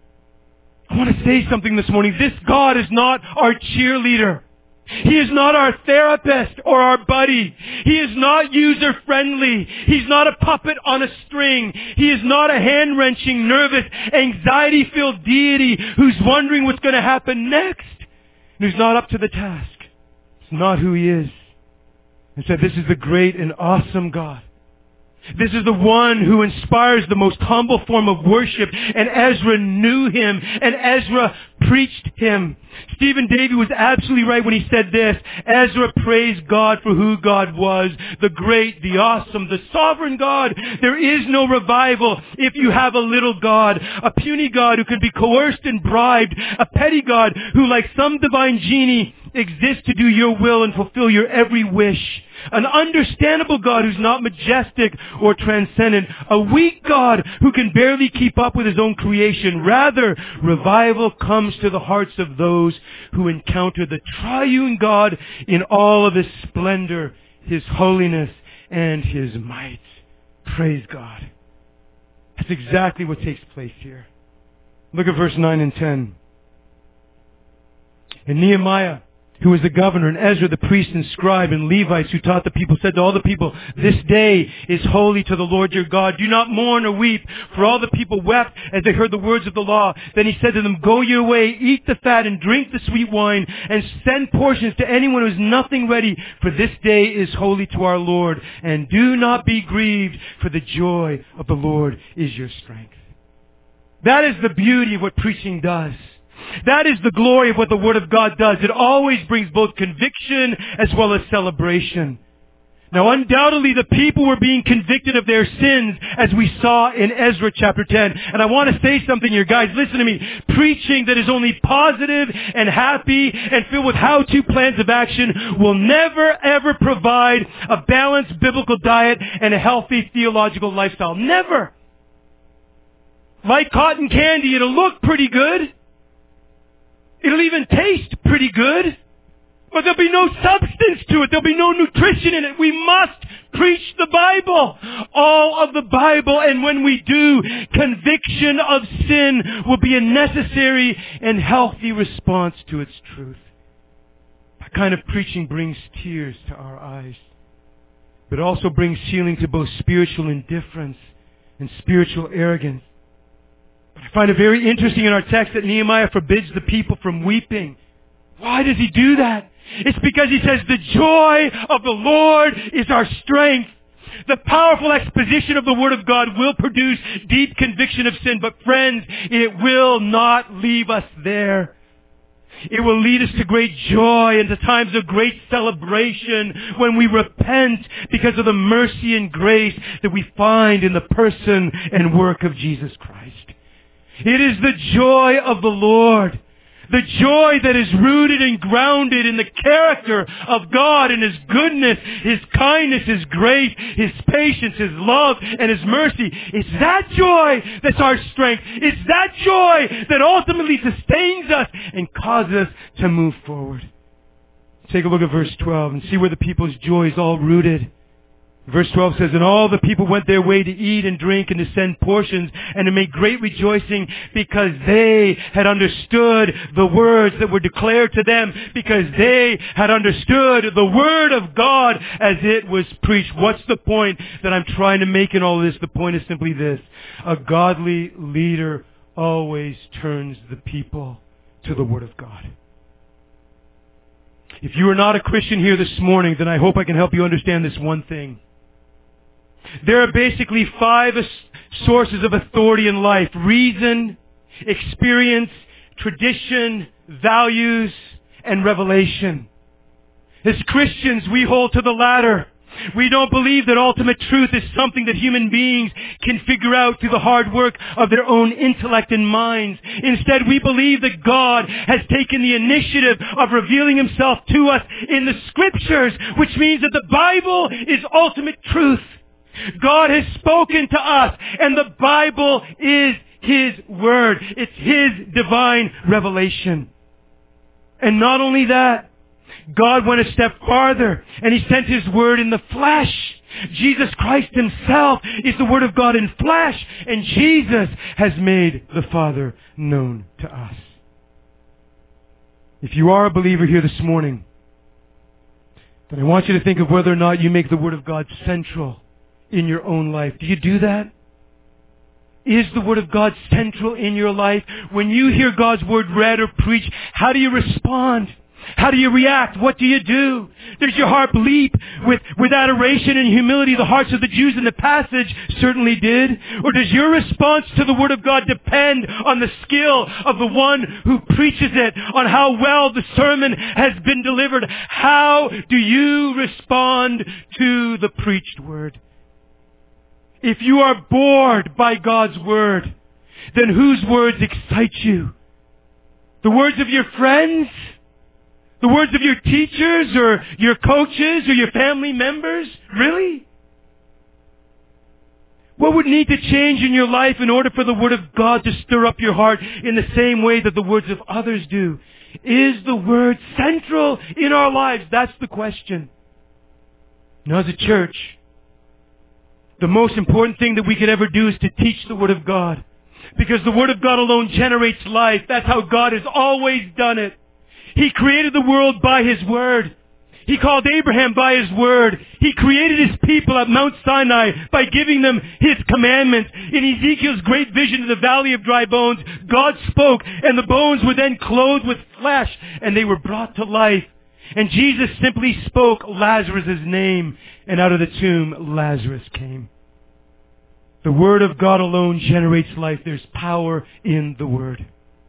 I want to say something this morning. This God is not our cheerleader. He is not our therapist or our buddy. He is not user-friendly. He's not a puppet on a string. He is not a hand-wrenching, nervous, anxiety-filled deity who's wondering what's going to happen next and who's not up to the task. It's not who He is. Instead, this is the great and awesome God. This is the one who inspires the most humble form of worship, and Ezra knew Him, and Ezra preached Him. Stephen Davey was absolutely right when he said this: Ezra praised God for who God was, the great, the awesome, the sovereign God. There is no revival if you have a little God, a puny God who can be coerced and bribed, a petty God who, like some divine genie, exists to do your will and fulfill your every wish. An understandable God who's not majestic or transcendent. A weak God who can barely keep up with His own creation. Rather, revival comes to the hearts of those who encounter the triune God in all of His splendor, His holiness, and His might. Praise God. That's exactly what takes place here. Look at verse 9 and 10. And Nehemiah, who was the governor, and Ezra the priest and scribe, and Levites who taught the people, said to all the people, "This day is holy to the Lord your God. Do not mourn or weep." For all the people wept as they heard the words of the law. Then he said to them, "Go your way, eat the fat and drink the sweet wine, and send portions to anyone who has nothing ready. For this day is holy to our Lord. And do not be grieved, for the joy of the Lord is your strength." That is the beauty of what preaching does. That is the glory of what the Word of God does. It always brings both conviction as well as celebration. Now, undoubtedly, the people were being convicted of their sins, as we saw in Ezra chapter 10. And I want to say something here, guys. Listen to me. Preaching that is only positive and happy and filled with how-to plans of action will never, ever provide a balanced biblical diet and a healthy theological lifestyle. Never. Like cotton candy, it'll look pretty good. It'll even taste pretty good, but there'll be no substance to it. There'll be no nutrition in it. We must preach the Bible, all of the Bible, and when we do, conviction of sin will be a necessary and healthy response to its truth. That kind of preaching brings tears to our eyes, but also brings healing to both spiritual indifference and spiritual arrogance. I find it very interesting in our text that Nehemiah forbids the people from weeping. Why does he do that? It's because he says the joy of the Lord is our strength. The powerful exposition of the Word of God will produce deep conviction of sin, but friends, it will not leave us there. It will lead us to great joy and to times of great celebration when we repent because of the mercy and grace that we find in the person and work of Jesus Christ. It is the joy of the Lord. The joy that is rooted and grounded in the character of God and His goodness, His kindness, His grace, His patience, His love, and His mercy. It's that joy that's our strength. It's that joy that ultimately sustains us and causes us to move forward. Take a look at verse 12 and see where the people's joy is all rooted. Verse 12 says, "And all the people went their way to eat and drink and to send portions and to make great rejoicing because they had understood the words that were declared to them, because they had understood the Word of God as it was preached." What's the point that I'm trying to make in all this? The point is simply this: a godly leader always turns the people to the Word of God. If you are not a Christian here this morning, then I hope I can help you understand this one thing. There are basically 5 sources of authority in life: reason, experience, tradition, values, and revelation. As Christians, we hold to the latter. We don't believe that ultimate truth is something that human beings can figure out through the hard work of their own intellect and minds. Instead, we believe that God has taken the initiative of revealing Himself to us in the Scriptures, which means that the Bible is ultimate truth. God has spoken to us, and the Bible is His Word. It's His divine revelation. And not only that, God went a step farther, and He sent His Word in the flesh. Jesus Christ Himself is the Word of God in flesh, and Jesus has made the Father known to us. If you are a believer here this morning, then I want you to think of whether or not you make the Word of God central in your own life. Do you do that? Is the Word of God central in your life? When you hear God's Word read or preached, how do you respond? How do you react? What do you do? Does your heart leap with adoration and humility? The hearts of the Jews in the passage certainly did. Or does your response to the Word of God depend on the skill of the one who preaches it, on how well the sermon has been delivered? How do you respond to the preached Word? If you are bored by God's Word, then whose words excite you? The words of your friends? The words of your teachers or your coaches or your family members? Really? What would need to change in your life in order for the Word of God to stir up your heart in the same way that the words of others do? Is the Word central in our lives? That's the question. Now, as a church, the most important thing that we could ever do is to teach the Word of God. Because the Word of God alone generates life. That's how God has always done it. He created the world by His Word. He called Abraham by His Word. He created His people at Mount Sinai by giving them His commandments. In Ezekiel's great vision of the valley of dry bones, God spoke, and the bones were then clothed with flesh, and they were brought to life. And Jesus simply spoke Lazarus' name, and out of the tomb Lazarus came. The Word of God alone generates life. There's power in the Word.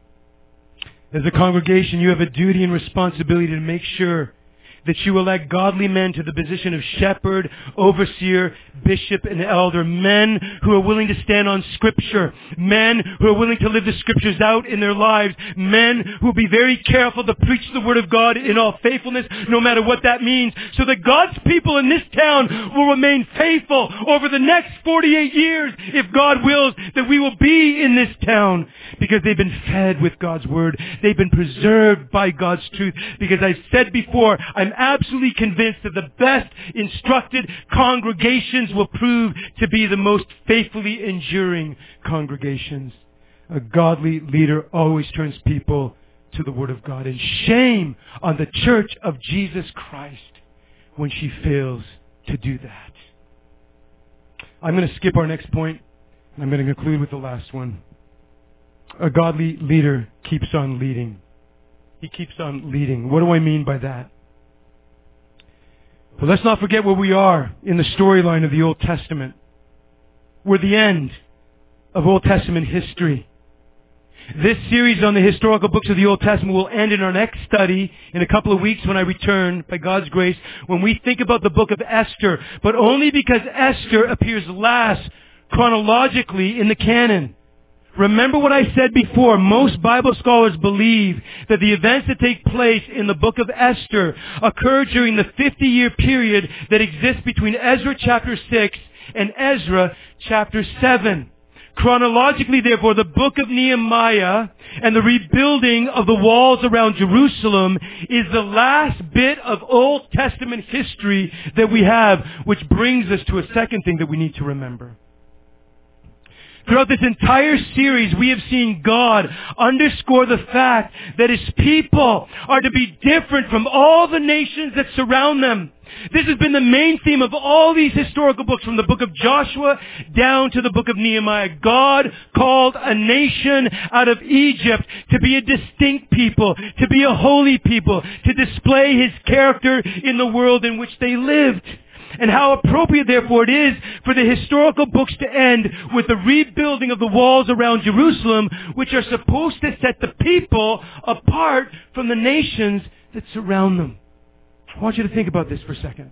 As a congregation, you have a duty and responsibility to make sure that you elect godly men to the position of shepherd, overseer, bishop, and elder. Men who are willing to stand on Scripture. Men who are willing to live the Scriptures out in their lives. Men who will be very careful to preach the Word of God in all faithfulness, no matter what that means, so that God's people in this town will remain faithful over the next 48 years, if God wills, that we will be in this town, because they've been fed with God's Word. They've been preserved by God's truth. Because I've said before, I'm absolutely convinced that the best instructed congregations will prove to be the most faithfully enduring congregations. A godly leader always turns people to the Word of God. And shame on the church of Jesus Christ when she fails to do that. I'm going to skip our next point, and I'm going to conclude with the last one. A godly leader keeps on leading. He keeps on leading. What do I mean by that? Well, let's not forget where we are in the storyline of the Old Testament. We're the end of Old Testament history. This series on the historical books of the Old Testament will end in our next study in a couple of weeks when I return, by God's grace, when we think about the book of Esther, but only because Esther appears last chronologically in the canon. Remember what I said before. Most Bible scholars believe that the events that take place in the book of Esther occur during the 50-year period that exists between Ezra chapter 6 and Ezra chapter 7. Chronologically, therefore, the book of Nehemiah and the rebuilding of the walls around Jerusalem is the last bit of Old Testament history that we have, which brings us to a second thing that we need to remember. Throughout this entire series, we have seen God underscore the fact that His people are to be different from all the nations that surround them. This has been the main theme of all these historical books, from the book of Joshua down to the book of Nehemiah. God called a nation out of Egypt to be a distinct people, to be a holy people, to display His character in the world in which they lived. And how appropriate, therefore, it is for the historical books to end with the rebuilding of the walls around Jerusalem, which are supposed to set the people apart from the nations that surround them. I want you to think about this for a second.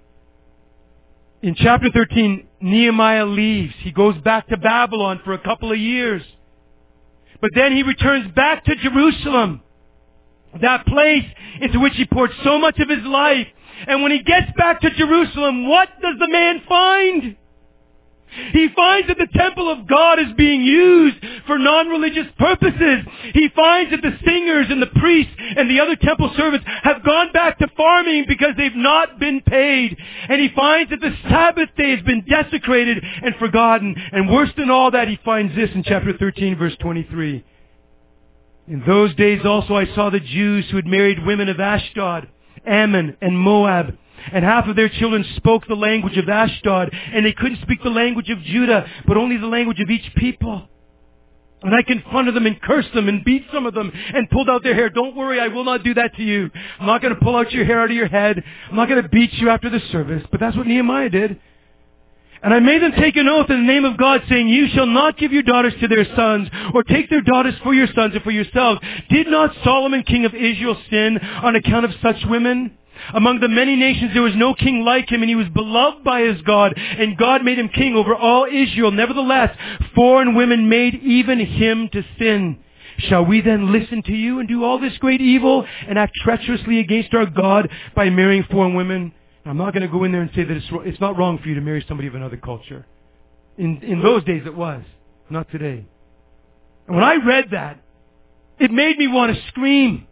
In chapter 13, Nehemiah leaves. He goes back to Babylon for a couple of years. But then he returns back to Jerusalem, that place into which he poured so much of his life. And when he gets back to Jerusalem, what does the man find? He finds that the temple of God is being used for non-religious purposes. He finds that the singers and the priests and the other temple servants have gone back to farming because they've not been paid. And he finds that the Sabbath day has been desecrated and forgotten. And worse than all that, he finds this in chapter 13, verse 23. In those days also I saw the Jews who had married women of Ashdod, Ammon, and Moab. And half of their children spoke the language of Ashdod, and they couldn't speak the language of Judah, but only the language of each people. And I confronted them and cursed them and beat some of them and pulled out their hair. Don't worry, I will not do that to you. I'm not going to pull out your hair out of your head. I'm not going to beat you after the service. But that's what Nehemiah did. And I made them take an oath in the name of God, saying, you shall not give your daughters to their sons, or take their daughters for your sons or for yourselves. Did not Solomon, king of Israel, sin on account of such women? Among the many nations there was no king like him, and he was beloved by his God, and God made him king over all Israel. Nevertheless, foreign women made even him to sin. Shall we then listen to you and do all this great evil and act treacherously against our God by marrying foreign women? I'm not going to go in there and say that it's not wrong for you to marry somebody of another culture. In those days it was, not today. And when I read that, it made me want to scream.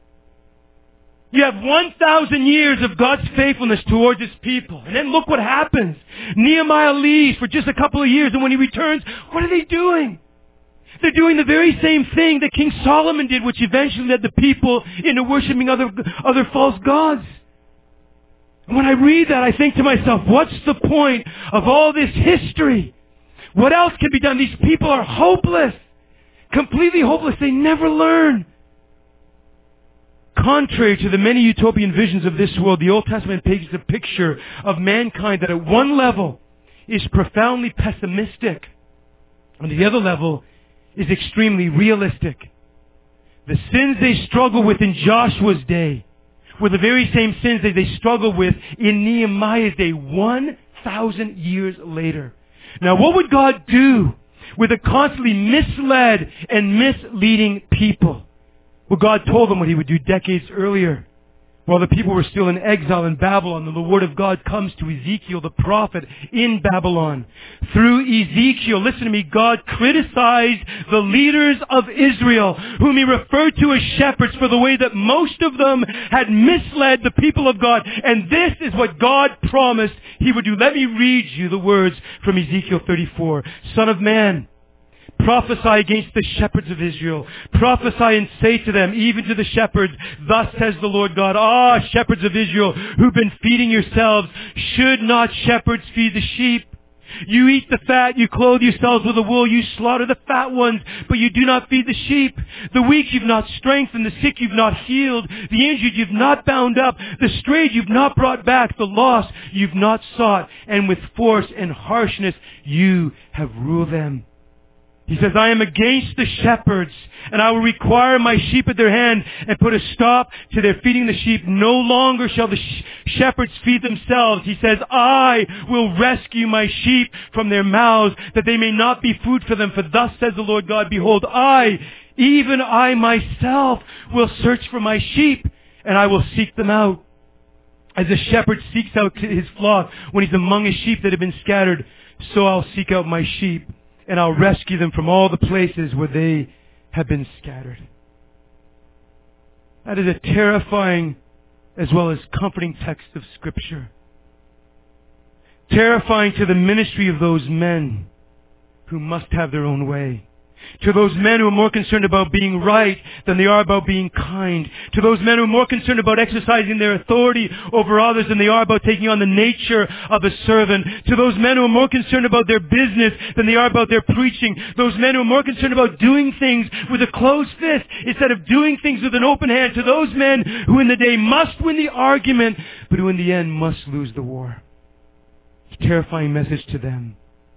You have 1,000 years of God's faithfulness towards His people. And then look what happens. Nehemiah leaves for just a couple of years, and when he returns, what are they doing? They're doing the very same thing that King Solomon did, which eventually led the people into worshiping other false gods. And when I read that, I think to myself, what's the point of all this history? What else can be done? These people are hopeless. Completely hopeless. They never learn. Contrary to the many utopian visions of this world, the Old Testament paints a picture of mankind that at one level is profoundly pessimistic, and the other level is extremely realistic. The sins they struggle with in Joshua's day were the very same sins that they struggle with in Nehemiah's day 1,000 years later. Now, what would God do with a constantly misled and misleading people? Well, God told them what He would do decades earlier. While the people were still in exile in Babylon, and the Word of God comes to Ezekiel the prophet in Babylon. Through Ezekiel, listen to me, God criticized the leaders of Israel, whom He referred to as shepherds, for the way that most of them had misled the people of God. And this is what God promised He would do. Let me read you the words from Ezekiel 34. Son of man, prophesy against the shepherds of Israel. Prophesy and say to them, even to the shepherds, thus says the Lord God, ah, shepherds of Israel, who've been feeding yourselves, should not shepherds feed the sheep? You eat the fat, you clothe yourselves with the wool, you slaughter the fat ones, but you do not feed the sheep. The weak you've not strengthened, the sick you've not healed, the injured you've not bound up, the strayed you've not brought back, the lost you've not sought, and with force and harshness you have ruled them. He says, I am against the shepherds, and I will require my sheep at their hand and put a stop to their feeding the sheep. No longer shall the shepherds feed themselves. He says, I will rescue my sheep from their mouths, that they may not be food for them. For thus says the Lord God, behold, I, even I myself, will search for my sheep, and I will seek them out. As a shepherd seeks out his flock when he's among his sheep that have been scattered, so I'll seek out my sheep. And I'll rescue them from all the places where they have been scattered. That is a terrifying as well as comforting text of Scripture. Terrifying to the ministry of those men who must have their own way. To those men who are more concerned about being right than they are about being kind. To those men who are more concerned about exercising their authority over others than they are about taking on the nature of a servant. To those men who are more concerned about their business than they are about their preaching. Those men who are more concerned about doing things with a closed fist instead of doing things with an open hand. To those men who in the day must win the argument, but who in the end must lose the war. a terrifying message to them.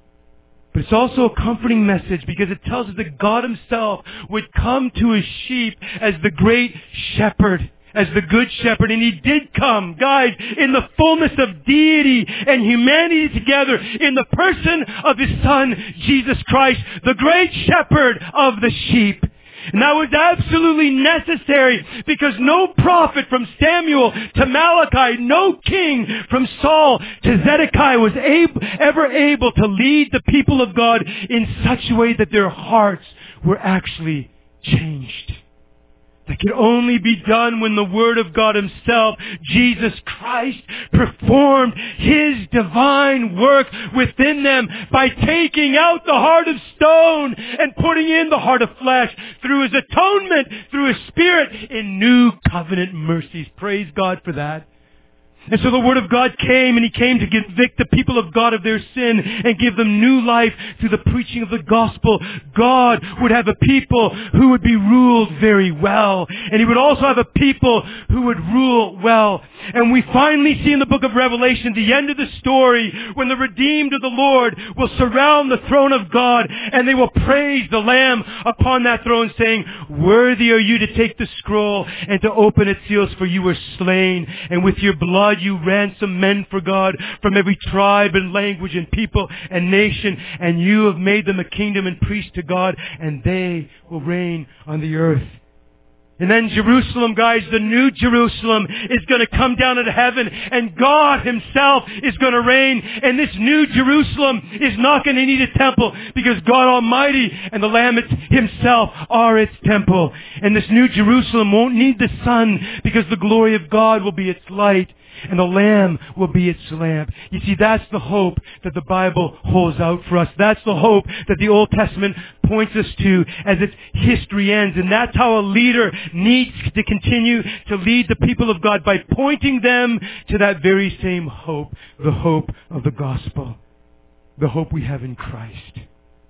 But it's also a comforting message because it tells us that God Himself would come to His sheep as the great shepherd, as the good shepherd. And He did come, guys, in the fullness of deity and humanity together in the person of His Son, Jesus Christ, the great shepherd of the sheep. And that was absolutely necessary because no prophet from Samuel to Malachi, no king from Saul to Zedekiah was ever able to lead the people of God in such a way that their hearts were actually changed. That could only be done when the Word of God Himself, Jesus Christ, performed His divine work within them by taking out the heart of stone and putting in the heart of flesh through His atonement, through His Spirit in new covenant mercies. Praise God for that. And so the Word of God came, and He came to convict the people of God of their sin and give them new life through the preaching of the gospel. God would have a people who would be ruled very well. And He would also have a people who would rule well. And we finally see in the book of Revelation the end of the story when the redeemed of the Lord will surround the throne of God and they will praise the Lamb upon that throne saying, "Worthy are you to take the scroll and to open its seals, for you were slain, and with your blood you ransomed men for God from every tribe and language and people and nation, and you have made them a kingdom and priests to God, and they will reign on the earth." And then Jerusalem, guys, the new Jerusalem is going to come down into heaven, and God Himself is going to reign. And this new Jerusalem is not going to need a temple because God Almighty and the Lamb Himself are its temple. And this new Jerusalem won't need the sun because the glory of God will be its light, and the Lamb will be its lamp. You see, that's the hope that the Bible holds out for us. That's the hope that the Old Testament points us to as its history ends. And that's how a leader needs to continue to lead the people of God, by pointing them to that very same hope, the hope of the gospel, the hope we have in Christ.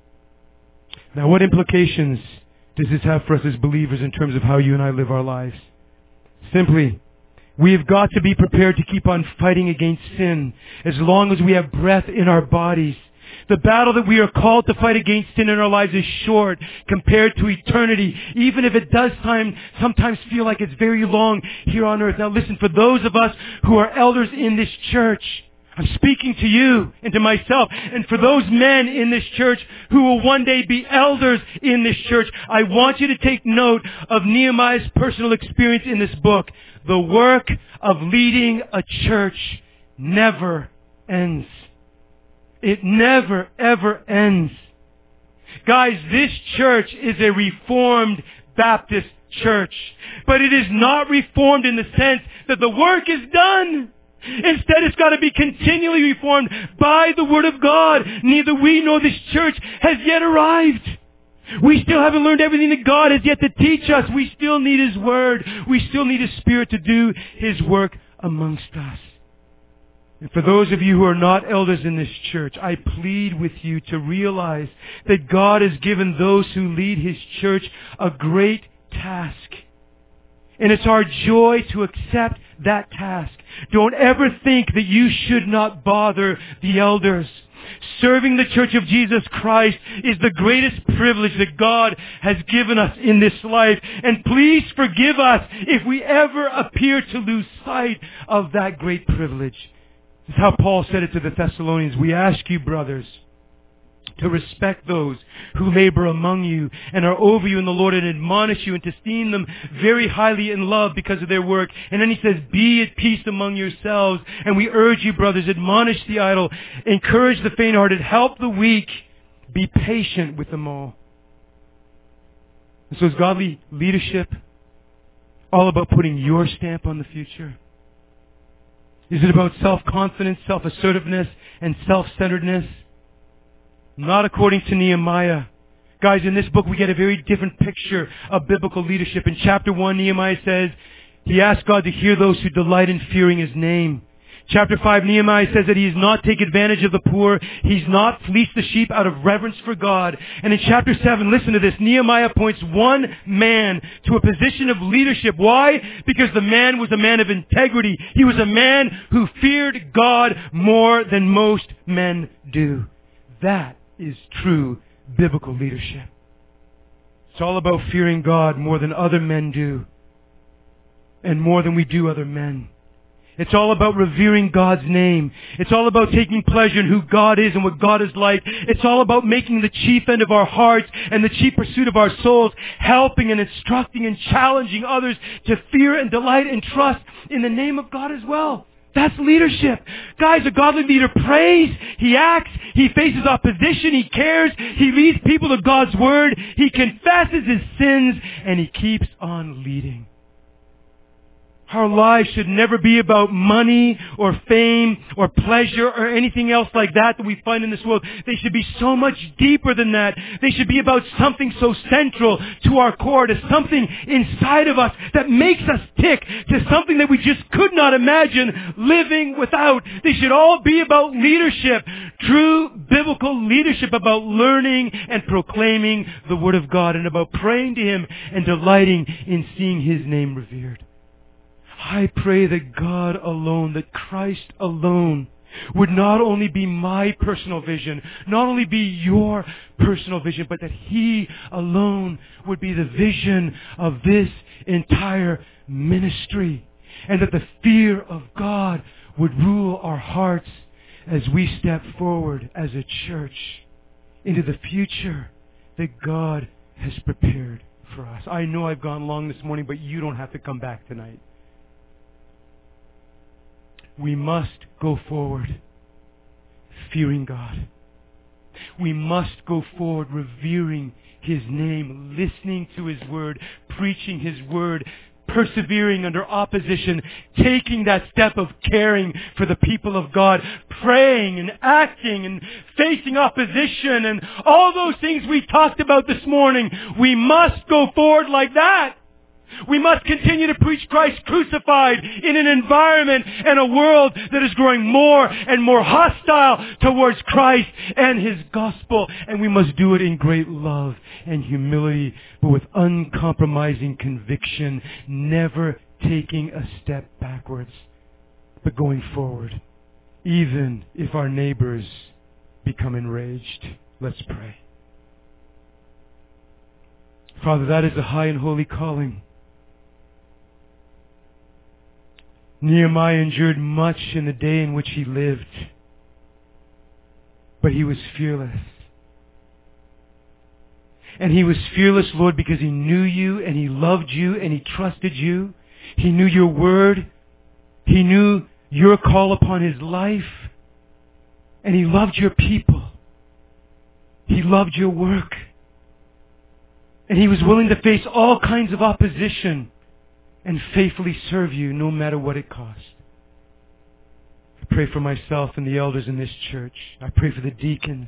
Now, what implications does this have for us as believers in terms of how you and I live our lives? Simply, we have got to be prepared to keep on fighting against sin as long as we have breath in our bodies. The battle that we are called to fight against sin in our lives is short compared to eternity, even if it does sometimes feel like it's very long here on earth. Now listen, for those of us who are elders in this church, I'm speaking to you and to myself, and for those men in this church who will one day be elders in this church, I want you to take note of Nehemiah's personal experience in this book. The work of leading a church never ends. It never, ever ends. Guys, this church is a Reformed Baptist church, but it is not Reformed in the sense that the work is done. Instead, it's got to be continually reformed by the Word of God. Neither we nor this church has yet arrived. We still haven't learned everything that God has yet to teach us. We still need His Word. We still need His Spirit to do His work amongst us. And for those of you who are not elders in this church, I plead with you to realize that God has given those who lead His church a great task. And it's our joy to accept that task. Don't ever think that you should not bother the elders. Serving the Church of Jesus Christ is the greatest privilege that God has given us in this life. And please forgive us if we ever appear to lose sight of that great privilege. This is how Paul said it to the Thessalonians. We ask you, brothers, to respect those who labor among you and are over you in the Lord, and admonish you, and to esteem them very highly in love because of their work. And then he says, be at peace among yourselves. And we urge you, brothers, admonish the idle, encourage the faint-hearted, help the weak, be patient with them all. And so is godly leadership all about putting your stamp on the future? Is it about self-confidence, self-assertiveness, and self-centeredness? Not according to Nehemiah. Guys, in this book we get a very different picture of biblical leadership. In chapter 1, Nehemiah says, he asked God to hear those who delight in fearing His name. Chapter 5, Nehemiah says that he has not taken advantage of the poor. He's not fleeced the sheep out of reverence for God. And in chapter 7, listen to this, Nehemiah appoints one man to a position of leadership. Why? Because the man was a man of integrity. He was a man who feared God more than most men do. That is true biblical leadership. It's all about fearing God more than other men do, and more than we do other men. It's all about revering God's name. It's all about taking pleasure in who God is and what God is like. It's all about making the chief end of our hearts and the chief pursuit of our souls, helping and instructing and challenging others to fear and delight and trust in the name of God as well. That's leadership. Guys, a godly leader prays, he acts, he faces opposition, he cares, he leads people to God's word, he confesses his sins, and he keeps on leading. Our lives should never be about money or fame or pleasure or anything else like that we find in this world. They should be so much deeper than that. They should be about something so central to our core, to something inside of us that makes us tick, to something that we just could not imagine living without. They should all be about leadership, true biblical leadership, about learning and proclaiming the Word of God and about praying to Him and delighting in seeing His name revered. I pray that God alone, that Christ alone, would not only be my personal vision, not only be your personal vision, but that He alone would be the vision of this entire ministry. And that the fear of God would rule our hearts as we step forward as a church into the future that God has prepared for us. I know I've gone long this morning, but you don't have to come back tonight. We must go forward fearing God. We must go forward revering His name, listening to His word, preaching His word, persevering under opposition, taking that step of caring for the people of God, praying and acting and facing opposition and all those things we talked about this morning. We must go forward like that. We must continue to preach Christ crucified in an environment and a world that is growing more and more hostile towards Christ and His gospel. And we must do it in great love and humility, but with uncompromising conviction, never taking a step backwards, but going forward, even if our neighbors become enraged. Let's pray. Father, that is a high and holy calling. Nehemiah endured much in the day in which he lived, but he was fearless. And he was fearless, Lord, because he knew you and he loved you and he trusted you. He knew your word. He knew your call upon his life. And he loved your people. He loved your work. And he was willing to face all kinds of opposition and faithfully serve you no matter what it cost. I pray for myself and the elders in this church. I pray for the deacons.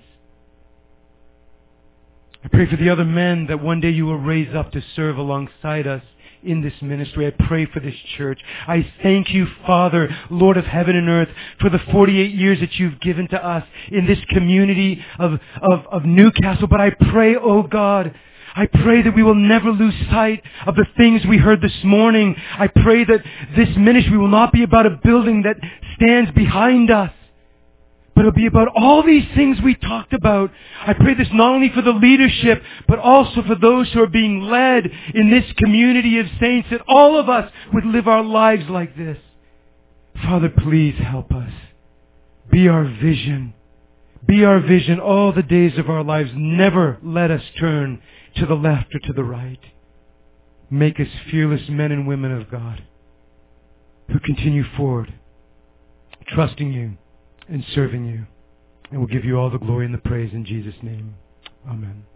I pray for the other men that one day you will raise up to serve alongside us in this ministry. I pray for this church. I thank you, Father, Lord of heaven and earth, for the 48 years that you've given to us in this community of Newcastle. But I pray, oh God, I pray that we will never lose sight of the things we heard this morning. I pray that this ministry will not be about a building that stands behind us, but it'll be about all these things we talked about. I pray this not only for the leadership, but also for those who are being led in this community of saints, that all of us would live our lives like this. Father, please help us. Be our vision. Be our vision all the days of our lives. Never let us turn to the left or to the right. Make us fearless men and women of God who continue forward, trusting you and serving you. And we'll give you all the glory and the praise in Jesus' name. Amen.